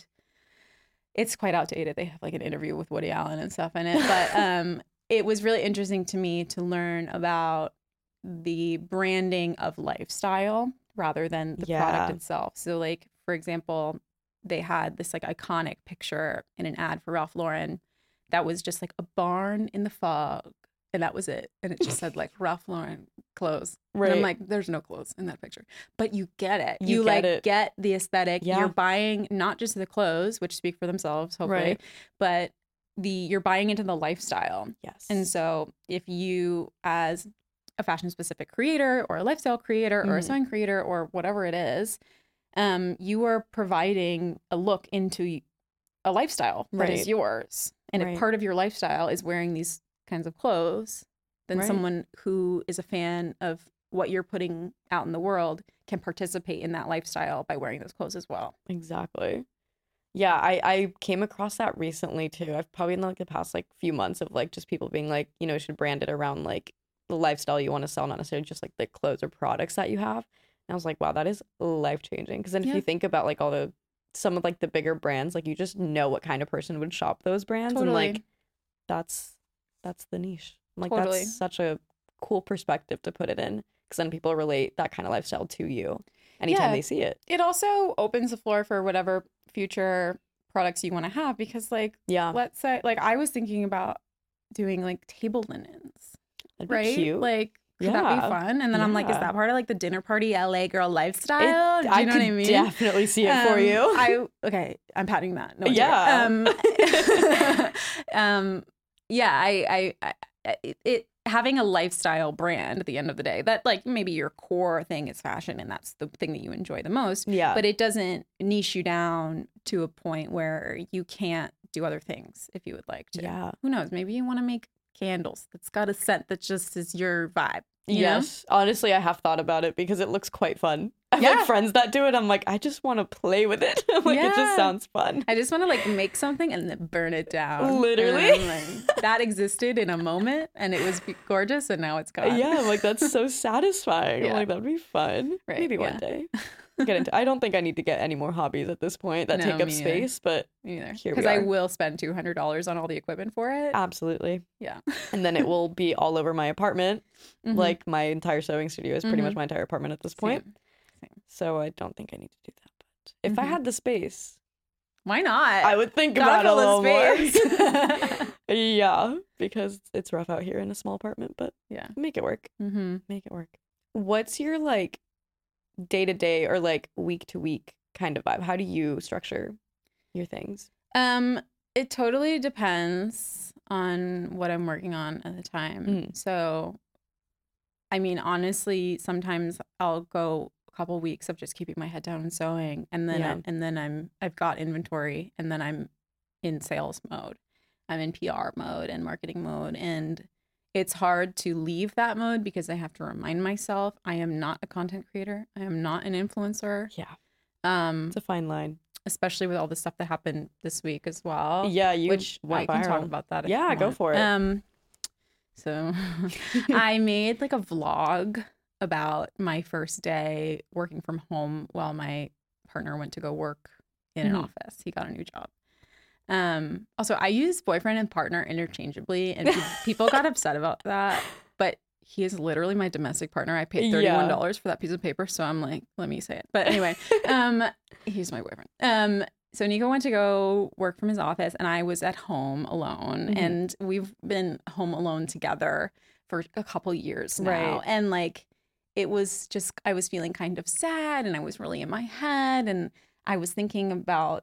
Speaker 3: it's quite outdated. They have like an interview with Woody Allen and stuff in it, but um it was really interesting to me to learn about the branding of lifestyle rather than the
Speaker 2: Yeah.
Speaker 3: product itself. So like for example, they had this like iconic picture in an ad for Ralph Lauren that was just like a barn in the fog. And that was it. And it just said like Ralph Lauren clothes. And I'm
Speaker 2: Right.
Speaker 3: like, there's no clothes in that picture. But you get it.
Speaker 2: You
Speaker 3: You,
Speaker 2: get
Speaker 3: like
Speaker 2: it.
Speaker 3: get the aesthetic.
Speaker 2: Yeah.
Speaker 3: You're buying not just the clothes, which speak for themselves, hopefully,
Speaker 2: Right.
Speaker 3: but the you're buying into the lifestyle.
Speaker 2: Yes.
Speaker 3: And so if you as a fashion specific creator or a lifestyle creator or a
Speaker 2: Mhm.
Speaker 3: sewing creator or whatever it is, um, you are providing a look into a lifestyle that
Speaker 2: Right.
Speaker 3: is yours. And
Speaker 2: Right.
Speaker 3: if part of your lifestyle is wearing these kinds of clothes, then
Speaker 2: Right.
Speaker 3: someone who is a fan of what you're putting out in the world can participate in that lifestyle by wearing those clothes as well.
Speaker 2: Exactly. Yeah, I, I came across that recently too. I've probably in like the past like few months of like just people being like, you know, you should brand it around like the lifestyle you want to sell, not necessarily just like the clothes or products that you have. And I was like, wow, that is life changing. Because then if
Speaker 3: Yeah.
Speaker 2: you think about like all the some of like the bigger brands, like you just know what kind of person would shop those brands, and
Speaker 3: Totally.
Speaker 2: like that's that's the niche. Like
Speaker 3: Totally.
Speaker 2: that's such a cool perspective to put it in, because then people relate that kind of lifestyle to you anytime
Speaker 3: Yeah.
Speaker 2: they see it.
Speaker 3: It also opens the floor for whatever future products you want to have because like
Speaker 2: Yeah,
Speaker 3: let's say like I was thinking about doing like table linens,
Speaker 2: that'd be
Speaker 3: right?
Speaker 2: cute.
Speaker 3: Like could that
Speaker 2: Yeah.
Speaker 3: be fun? And then I'm like, is
Speaker 2: Yeah.
Speaker 3: that part of like the dinner party L A girl
Speaker 2: It-
Speaker 3: lifestyle? Do you
Speaker 2: I
Speaker 3: know
Speaker 2: could
Speaker 3: what I mean?
Speaker 2: definitely see it for
Speaker 3: Um,
Speaker 2: you.
Speaker 3: I okay, I'm patting that. No,
Speaker 2: Yeah.
Speaker 3: yeah. Um, um, yeah. I, I, I, it, it. having a lifestyle brand at the end of the day, that like maybe your core thing is fashion and that's the thing that you enjoy the most.
Speaker 2: Yeah.
Speaker 3: But it doesn't niche you down to a point where you can't do other things if you would like to.
Speaker 2: Yeah.
Speaker 3: Who knows? Maybe you want to make candles that's got a scent that just is your vibe. You
Speaker 2: Yes. Honestly, I have thought about it because it looks quite fun. I have
Speaker 3: Yeah.
Speaker 2: like friends that do it. I'm like, I just want to play with it. Like, it
Speaker 3: Yeah.
Speaker 2: just sounds fun.
Speaker 3: I just want to like make something and then burn it down.
Speaker 2: Literally.
Speaker 3: And I'm like, that existed in a moment and it was gorgeous and now it's gone.
Speaker 2: Yeah, I'm like, that's so satisfying.
Speaker 3: Yeah.
Speaker 2: I'm like, that'd be fun.
Speaker 3: Right,
Speaker 2: Maybe
Speaker 3: yeah.
Speaker 2: one day. Get into. I don't think I need to get any more hobbies at this point that
Speaker 3: No,
Speaker 2: take up
Speaker 3: me either.
Speaker 2: space, but
Speaker 3: Either.
Speaker 2: Here we
Speaker 3: Because I
Speaker 2: are.
Speaker 3: will spend two hundred dollars on all the equipment for it.
Speaker 2: absolutely.
Speaker 3: Yeah.
Speaker 2: And then it will be all over my apartment.
Speaker 3: Mhm.
Speaker 2: Like my entire sewing studio is pretty
Speaker 3: Mhm.
Speaker 2: much my entire apartment at this point.
Speaker 3: Same. Same.
Speaker 2: So I don't think I need to do that. But if I
Speaker 3: Mhm.
Speaker 2: had the space,
Speaker 3: Why not?
Speaker 2: I would think
Speaker 3: Gotta
Speaker 2: about it a
Speaker 3: fill
Speaker 2: little
Speaker 3: the
Speaker 2: more.
Speaker 3: space.
Speaker 2: Yeah, because it's rough out here in a small apartment, but
Speaker 3: Yeah.
Speaker 2: make it work.
Speaker 3: Mm-hmm.
Speaker 2: Make it work. What's your like day to day or like week to week kind of vibe? How do you structure your things?
Speaker 3: Um, it totally depends on what I'm working on at the time.
Speaker 2: Mm.
Speaker 3: So, I mean, honestly, sometimes I'll go a couple weeks of just keeping my head down and sewing, and then
Speaker 2: Yeah.
Speaker 3: I, and then I'm I've got inventory, and then I'm in sales mode. I'm in P R mode and marketing mode, and it's hard to leave that mode because I have to remind myself I am not a content creator. I am not an influencer.
Speaker 2: Yeah,
Speaker 3: Um,
Speaker 2: it's a fine line.
Speaker 3: especially with all the stuff that happened this week as well.
Speaker 2: Yeah, you
Speaker 3: which I
Speaker 2: went
Speaker 3: can talk
Speaker 2: viral.
Speaker 3: about that. If
Speaker 2: Yeah,
Speaker 3: you
Speaker 2: go
Speaker 3: want.
Speaker 2: for it.
Speaker 3: Um, so I made like a vlog about my first day working from home while my partner went to go work in an
Speaker 2: Mhm.
Speaker 3: office. He got a new job. Um, also, I use boyfriend and partner interchangeably, and pe- people got upset about that. But he is literally my domestic partner. I paid thirty-one dollars for that piece of paper, so I'm like, let me say it. But anyway, um, he's my boyfriend. Um, so Nico went to go work from his office, and I was at home alone.
Speaker 2: Mhm.
Speaker 3: And we've been home alone together for a couple years now.
Speaker 2: Right.
Speaker 3: And like, it was just, I was feeling kind of sad, and I was really in my head, and I was thinking about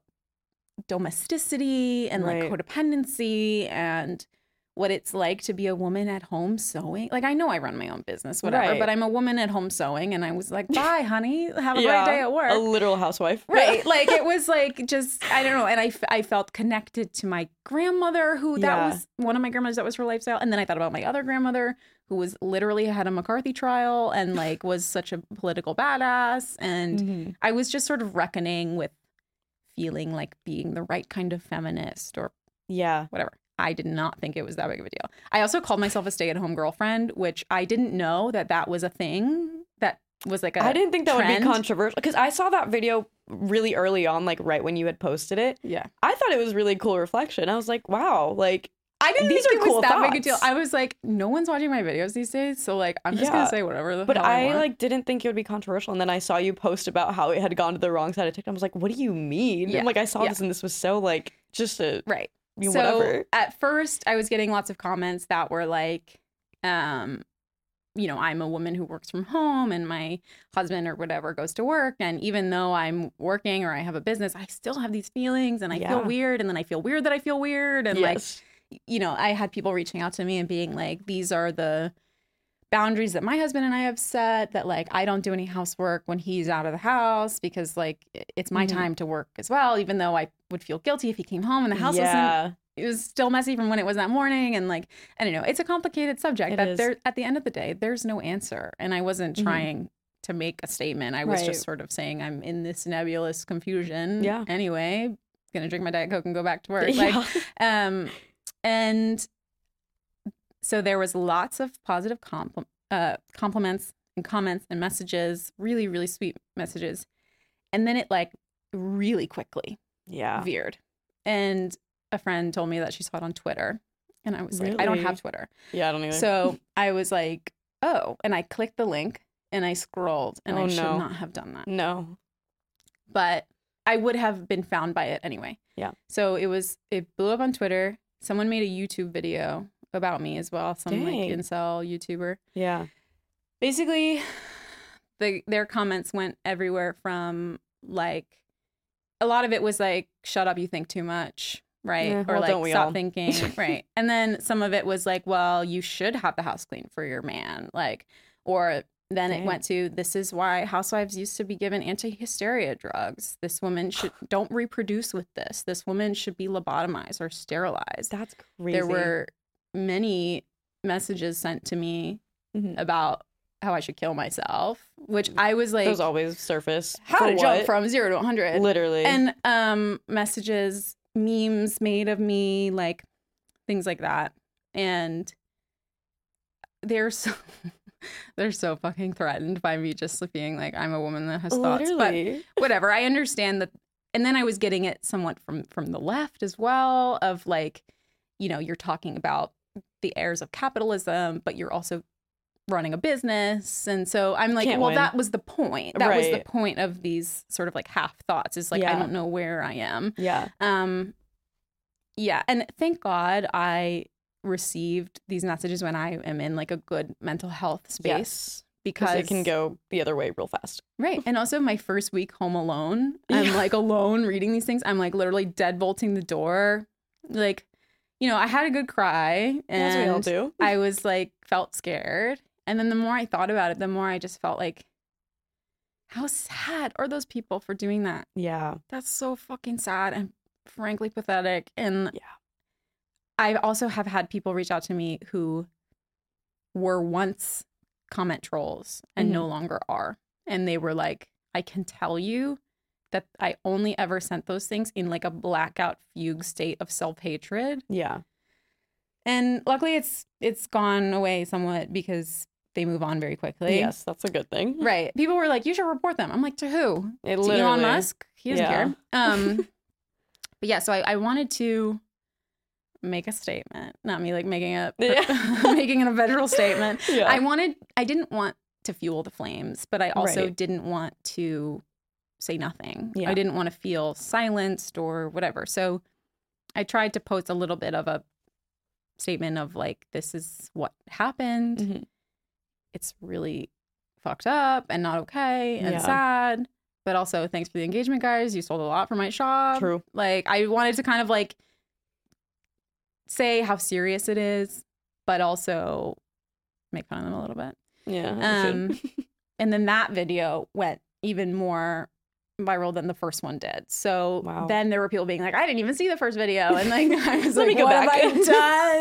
Speaker 3: domesticity and
Speaker 2: Right.
Speaker 3: like codependency and what it's like to be a woman at home sewing. Like, I know I run my own business, whatever,
Speaker 2: Right.
Speaker 3: but I'm a woman at home sewing, and I was like, bye, honey, have a
Speaker 2: Yeah,
Speaker 3: great day at work.
Speaker 2: A literal housewife.
Speaker 3: Right. Like, it was like, just, I don't know. And I, f- I felt connected to my grandmother, who that
Speaker 2: Yeah.
Speaker 3: was one of my grandmothers that was her lifestyle. And then I thought about my other grandmother, who was literally had a McCarthy trial and like was such a political badass. And
Speaker 2: Mhm.
Speaker 3: I was just sort of reckoning with feeling like being the right kind of feminist or
Speaker 2: Yeah.
Speaker 3: whatever. I did not think it was that big of a deal. I also called myself a stay-at-home girlfriend, which I didn't know that that was a thing that was like a
Speaker 2: I didn't think that would
Speaker 3: trend.
Speaker 2: be controversial because I saw that video really early on, like right when you had posted it.
Speaker 3: Yeah.
Speaker 2: I thought it was really cool reflection. I was like, wow, like
Speaker 3: I didn't
Speaker 2: These
Speaker 3: think
Speaker 2: are
Speaker 3: it was
Speaker 2: cool
Speaker 3: that big a deal.
Speaker 2: thoughts.
Speaker 3: I was like, no one's watching my videos these days, so like I'm just
Speaker 2: Yeah.
Speaker 3: gonna say whatever the
Speaker 2: but
Speaker 3: hell I,
Speaker 2: I
Speaker 3: want.
Speaker 2: like didn't think it would be controversial. And then I saw you post about how it had gone to the wrong side of TikTok. I was like, what do you mean?
Speaker 3: Yeah.
Speaker 2: And like I saw
Speaker 3: Yeah.
Speaker 2: this and this was so like just a
Speaker 3: Right.
Speaker 2: you know,
Speaker 3: So
Speaker 2: whatever.
Speaker 3: at first I was getting lots of comments that were like, um, you know, I'm a woman who works from home and my husband or whatever goes to work. And even though I'm working or I have a business, I still have these feelings and I
Speaker 2: Yeah.
Speaker 3: feel weird. And then I feel weird that I feel weird. And
Speaker 2: Yes.
Speaker 3: like, you know, I had people reaching out to me and being like, these are the boundaries that my husband and I have set, that like I don't do any housework when he's out of the house because like it's my
Speaker 2: Mhm.
Speaker 3: time to work as well, even though I would feel guilty if he came home and the house wasn't,
Speaker 2: yeah.
Speaker 3: it was still messy from when it was that morning. And like, I don't know, it's a complicated subject
Speaker 2: It
Speaker 3: that
Speaker 2: is.
Speaker 3: there at the end of the day, there's no answer. And I wasn't
Speaker 2: Mhm.
Speaker 3: trying to make a statement. I was
Speaker 2: Right.
Speaker 3: just sort of saying I'm in this nebulous confusion.
Speaker 2: Yeah.
Speaker 3: Anyway, gonna drink my Diet Coke and go back to work.
Speaker 2: Yeah.
Speaker 3: Like, um, and so there was lots of positive compl- uh, compliments and comments and messages, really, really sweet messages. And then it like really quickly
Speaker 2: yeah.
Speaker 3: veered. And a friend told me that she saw it on Twitter. And I was like, I don't
Speaker 2: Really?
Speaker 3: have Twitter.
Speaker 2: Yeah, I don't either.
Speaker 3: So I was like, oh, and I clicked the link and I scrolled and
Speaker 2: Oh,
Speaker 3: I should
Speaker 2: no.
Speaker 3: not have done that.
Speaker 2: no.
Speaker 3: But I would have been found by it anyway.
Speaker 2: Yeah.
Speaker 3: So it was, it blew up on Twitter. Someone made a YouTube video about me as well. Some like
Speaker 2: Dang.
Speaker 3: incel YouTuber.
Speaker 2: Yeah.
Speaker 3: Basically, the their comments went everywhere from like, a lot of it was like, shut up, you think too much. right?
Speaker 2: Yeah,
Speaker 3: or
Speaker 2: well,
Speaker 3: like
Speaker 2: don't we
Speaker 3: stop
Speaker 2: all?
Speaker 3: thinking, right? And then some of it was like, well, you should have the house clean for your man, like, or then it
Speaker 2: Dang.
Speaker 3: went to, this is why housewives used to be given anti-hysteria drugs. This woman should don't reproduce with this. This woman should be lobotomized or sterilized.
Speaker 2: That's crazy.
Speaker 3: There were many messages sent to me
Speaker 2: Mhm.
Speaker 3: about how I should kill myself, which I was like,
Speaker 2: Those always surface.
Speaker 3: how
Speaker 2: For
Speaker 3: to jump
Speaker 2: what?
Speaker 3: from zero to one hundred.
Speaker 2: Literally.
Speaker 3: And um, messages, memes made of me, like things like that. And they're so, they're so fucking threatened by me just being like, I'm a woman that has thoughts.
Speaker 2: Literally.
Speaker 3: But whatever, I understand that. And then I was getting it somewhat from from the left as well, of like, you know, you're talking about the heirs of capitalism, but you're also running a business. And so I'm like,
Speaker 2: Can't
Speaker 3: well,
Speaker 2: win.
Speaker 3: that was the point. That was the
Speaker 2: Right.
Speaker 3: point of these sort of like half thoughts, is like, I
Speaker 2: Yeah.
Speaker 3: don't know where I am.
Speaker 2: Yeah.
Speaker 3: Um, yeah. And thank God I received these messages when I am in like a good mental health space.
Speaker 2: Yes.
Speaker 3: Because
Speaker 2: Because it can go the other way real fast.
Speaker 3: right. And also my first week home alone, I'm
Speaker 2: Yeah.
Speaker 3: like alone reading these things. I'm like literally deadbolting the door. Like, you know, I had a good cry,
Speaker 2: As we all
Speaker 3: and
Speaker 2: do.
Speaker 3: I was like, felt scared. And then the more I thought about it, the more I just felt like, how sad are those people for doing that?
Speaker 2: Yeah.
Speaker 3: That's so fucking sad and frankly pathetic. And
Speaker 2: Yeah.
Speaker 3: I also have had people reach out to me who were once comment trolls and no longer are. And they were like, I can tell you that I only ever sent those things in like a blackout fugue state of self-hatred.
Speaker 2: Yeah.
Speaker 3: And luckily it's it's gone away somewhat because they move on very quickly.
Speaker 2: Yes, that's a good thing.
Speaker 3: Right. People were like, you should report them. I'm like, to who?
Speaker 2: It
Speaker 3: To
Speaker 2: literally.
Speaker 3: Elon Musk? He doesn't
Speaker 2: Yeah.
Speaker 3: care. Um, but yeah, so I, I wanted to make a statement. Not me like making a
Speaker 2: Yeah.
Speaker 3: making a federal statement.
Speaker 2: Yeah.
Speaker 3: I wanted I didn't want to fuel the flames, but I also
Speaker 2: Right.
Speaker 3: didn't want to say nothing.
Speaker 2: Yeah.
Speaker 3: I didn't want to feel silenced or whatever. So I tried to post a little bit of a statement of like, this is what happened.
Speaker 2: Mhm.
Speaker 3: It's really fucked up and not okay and
Speaker 2: Yeah.
Speaker 3: sad. But also, thanks for the engagement, guys. You sold a lot for my shop.
Speaker 2: True.
Speaker 3: Like, I wanted to kind of like say how serious it is, but also make fun of them a little bit.
Speaker 2: Yeah. you
Speaker 3: Um,
Speaker 2: should.
Speaker 3: and then that video went even more viral than the first one did. So
Speaker 2: Wow.
Speaker 3: then there were people being like, I didn't even see the first video. And like, I was
Speaker 2: Let
Speaker 3: like,
Speaker 2: me go
Speaker 3: what
Speaker 2: back.
Speaker 3: have I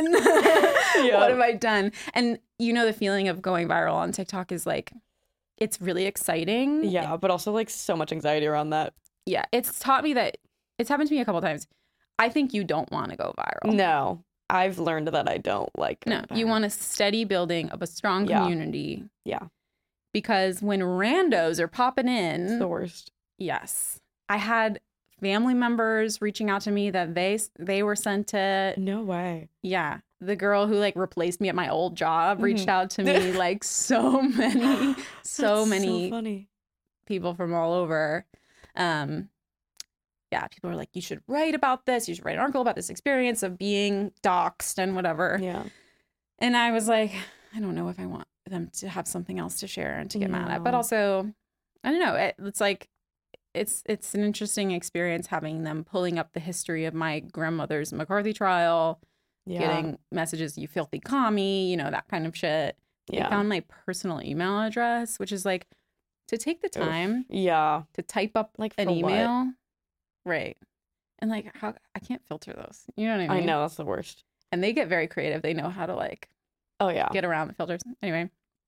Speaker 3: done?
Speaker 2: Yeah.
Speaker 3: What have I done? And you know, the feeling of going viral on TikTok is like, it's really exciting.
Speaker 2: Yeah, but also like so much anxiety around that.
Speaker 3: Yeah. It's taught me that it's happened to me a couple times. I think you don't want to go viral.
Speaker 2: No, I've learned that I don't like.
Speaker 3: No, you want a steady building of a strong
Speaker 2: Yeah.
Speaker 3: community.
Speaker 2: Yeah.
Speaker 3: Because when randos are popping in,
Speaker 2: It's the worst.
Speaker 3: yes, I had family members reaching out to me that they they were sent to.
Speaker 2: No way.
Speaker 3: Yeah, the girl who like replaced me at my old job reached
Speaker 2: Mhm.
Speaker 3: out to me. Like so many, so
Speaker 2: That's
Speaker 3: many
Speaker 2: So funny.
Speaker 3: people from all over. Um, yeah, people are like, you should write about this. You should write an article about this experience of being doxxed and whatever.
Speaker 2: Yeah.
Speaker 3: And I was like, I don't know if I want them to have something else to share and to get mad at. But
Speaker 2: No.
Speaker 3: also, I don't know. It, it's like, it's it's an interesting experience having them pulling up the history of my grandmother's McCarthy trial,
Speaker 2: Yeah.
Speaker 3: getting messages, you filthy commie, you know, that kind of shit. They
Speaker 2: Yeah.
Speaker 3: found my personal email address, which is like, to take the
Speaker 2: Oof.
Speaker 3: time
Speaker 2: Yeah.
Speaker 3: to type up
Speaker 2: Like
Speaker 3: an
Speaker 2: for what?
Speaker 3: email. Right. And like, how I can't filter those. You know what I
Speaker 2: I
Speaker 3: mean?
Speaker 2: know that's the worst.
Speaker 3: And they get very creative. They know how to like
Speaker 2: Oh yeah.
Speaker 3: get around the filters. Anyway,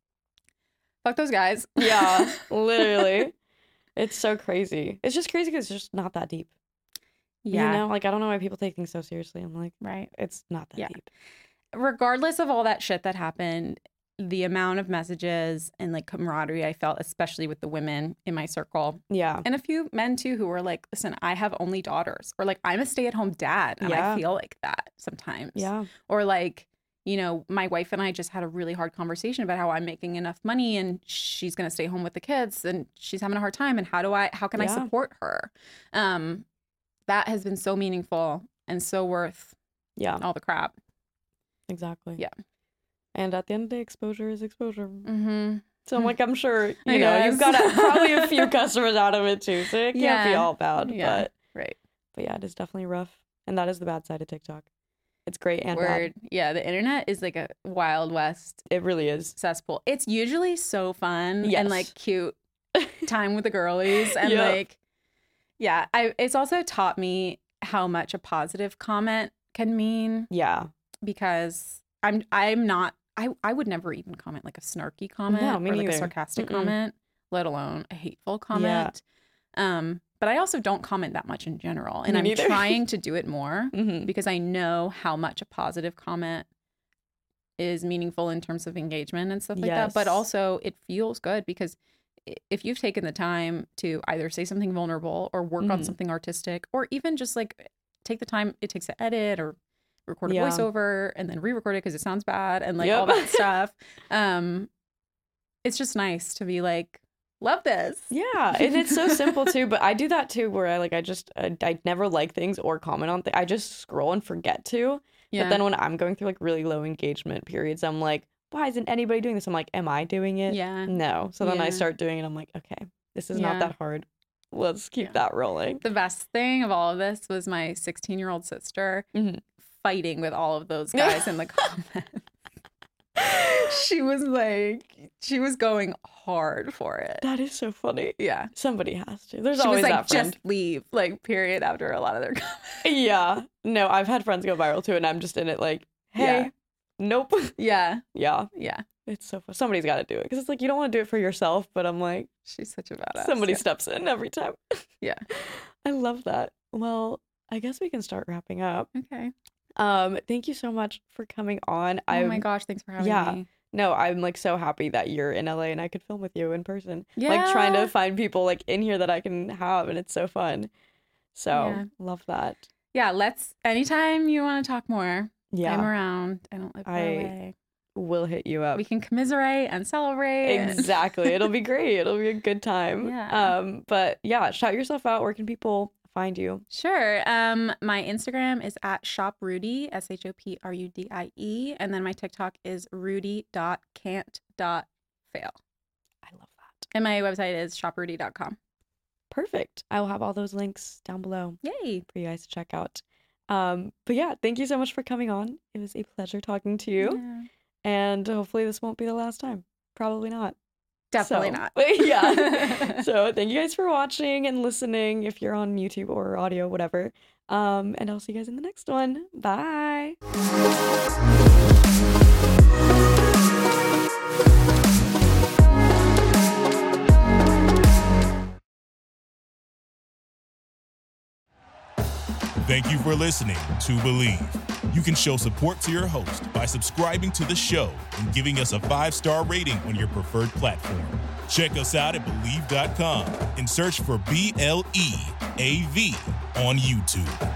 Speaker 3: fuck those guys.
Speaker 2: Yeah. Literally. It's so crazy. It's just crazy because it's just not that deep.
Speaker 3: Yeah.
Speaker 2: You know, like I don't know why people take things so seriously. I'm like,
Speaker 3: Right.
Speaker 2: it's not that
Speaker 3: Yeah.
Speaker 2: deep.
Speaker 3: Regardless of all that shit that happened, the amount of messages and like camaraderie I felt, especially with the women in my circle,
Speaker 2: Yeah.
Speaker 3: and a few men too, who were like, listen, I have only daughters, or like, I'm a stay at home dad. And
Speaker 2: Yeah.
Speaker 3: I feel like that sometimes.
Speaker 2: Yeah.
Speaker 3: Or like, you know, my wife and I just had a really hard conversation about how I'm making enough money and she's going to stay home with the kids and she's having a hard time. And how do I, how can I
Speaker 2: Yeah.
Speaker 3: support her? Um, that has been so meaningful and so worth
Speaker 2: Yeah.
Speaker 3: all the crap.
Speaker 2: Exactly.
Speaker 3: Yeah.
Speaker 2: And at the end of the day, exposure is exposure.
Speaker 3: Mm-hmm.
Speaker 2: So I'm like, I'm sure, you
Speaker 3: I
Speaker 2: know, you've got
Speaker 3: guess.
Speaker 2: a, probably a few customers out of it too. So it can't be
Speaker 3: Yeah.
Speaker 2: all bad.
Speaker 3: Yeah.
Speaker 2: But,
Speaker 3: Right.
Speaker 2: but yeah, it is definitely rough. And that is the bad side of TikTok. It's great and
Speaker 3: Word.
Speaker 2: bad.
Speaker 3: Yeah, the internet is like a Wild West
Speaker 2: It really is.
Speaker 3: cesspool. It's usually so fun
Speaker 2: Yes.
Speaker 3: and like cute time with the girlies. And
Speaker 2: Yep.
Speaker 3: like, yeah, I it's also taught me how much a positive comment can mean,
Speaker 2: Yeah.
Speaker 3: because I'm I'm not I, I would never even comment like a snarky comment
Speaker 2: No, me
Speaker 3: or like
Speaker 2: neither.
Speaker 3: a sarcastic
Speaker 2: Mm-mm.
Speaker 3: comment, let alone a hateful comment. Um, but I also don't comment that much in general. And
Speaker 2: Me
Speaker 3: I'm
Speaker 2: neither.
Speaker 3: trying to do it more
Speaker 2: Mm-hmm.
Speaker 3: because I know how much a positive comment is meaningful in terms of engagement and stuff like that. But
Speaker 2: Yes.
Speaker 3: also it feels good because i- if you've taken the time to either say something vulnerable or work on
Speaker 2: Mhm.
Speaker 3: something artistic, or even just like take the time it takes to edit or record a
Speaker 2: Yeah.
Speaker 3: voiceover and then re-record it because it sounds bad and like
Speaker 2: Yep.
Speaker 3: all that stuff. Um, it's just nice to be like, love this.
Speaker 2: Yeah, and it's so simple too. But I do that too, where I like I just I, I never like things or comment on things. I just scroll and forget to.
Speaker 3: Yeah.
Speaker 2: But then when I'm going through like really low engagement periods, I'm like, why isn't anybody doing this? I'm like, am I doing it?
Speaker 3: Yeah.
Speaker 2: No. So then I
Speaker 3: Yeah.
Speaker 2: start doing it. I'm like, okay, this is
Speaker 3: Yeah.
Speaker 2: not that hard. Let's keep
Speaker 3: Yeah.
Speaker 2: that rolling.
Speaker 3: The best thing of all of this was my sixteen year old sister
Speaker 2: Mhm.
Speaker 3: fighting with all of those guys in the comments. She was like, she was going hard for it.
Speaker 2: That is so funny.
Speaker 3: Yeah.
Speaker 2: Somebody has to. There's
Speaker 3: She
Speaker 2: always
Speaker 3: was like,
Speaker 2: that friend.
Speaker 3: just leave, like, period, after a lot of their comments.
Speaker 2: Yeah. No, I've had friends go viral too, and I'm just in it like, hey,
Speaker 3: Yeah.
Speaker 2: nope.
Speaker 3: Yeah.
Speaker 2: Yeah.
Speaker 3: Yeah.
Speaker 2: It's so fun. Somebody's got to do it because it's like you don't want to do it for yourself, but I'm like,
Speaker 3: She's such a badass.
Speaker 2: somebody
Speaker 3: Yeah.
Speaker 2: steps in every time.
Speaker 3: Yeah.
Speaker 2: I love that. Well, I guess we can start wrapping up.
Speaker 3: Okay.
Speaker 2: Um, thank you so much for coming on.
Speaker 3: Oh my
Speaker 2: I'm-
Speaker 3: gosh. Thanks for having
Speaker 2: yeah.
Speaker 3: me.
Speaker 2: No, I'm like so happy that you're in L A and I could film with you in person.
Speaker 3: Yeah.
Speaker 2: Like trying to find people like in here that I can have, and it's so fun. So
Speaker 3: Yeah.
Speaker 2: love that.
Speaker 3: Yeah. Let's, anytime you want to talk more,
Speaker 2: Yeah,
Speaker 3: I'm around. I don't live far
Speaker 2: I-
Speaker 3: away.
Speaker 2: we'll hit you up.
Speaker 3: We can commiserate and celebrate. and-
Speaker 2: Exactly. It'll be great. It'll be a good time.
Speaker 3: Yeah.
Speaker 2: Um, but yeah, shout yourself out. Where can people find you?
Speaker 3: Sure. Um, my Instagram is at shop Rudy, S H O P R U D I E. And then my TikTok is rudy dot can't dot fail.
Speaker 2: I love that.
Speaker 3: And my website is shop rudy dot com.
Speaker 2: Perfect. I will have all those links down below
Speaker 3: Yay.
Speaker 2: for you guys to check out. Um, but yeah, thank you so much for coming on. It was a pleasure talking to you.
Speaker 3: Yeah.
Speaker 2: And hopefully this won't be the last time. Probably not.
Speaker 3: Definitely
Speaker 2: So-
Speaker 3: not.
Speaker 2: yeah. So thank you guys for watching and listening if you're on YouTube or audio, whatever. Um, and I'll see you guys in the next one. Bye.
Speaker 1: Thank you for listening to Believe. You can show support to your host by subscribing to the show and giving us a five-star rating on your preferred platform. Check us out at Believe dot com and search for B L E A V on YouTube.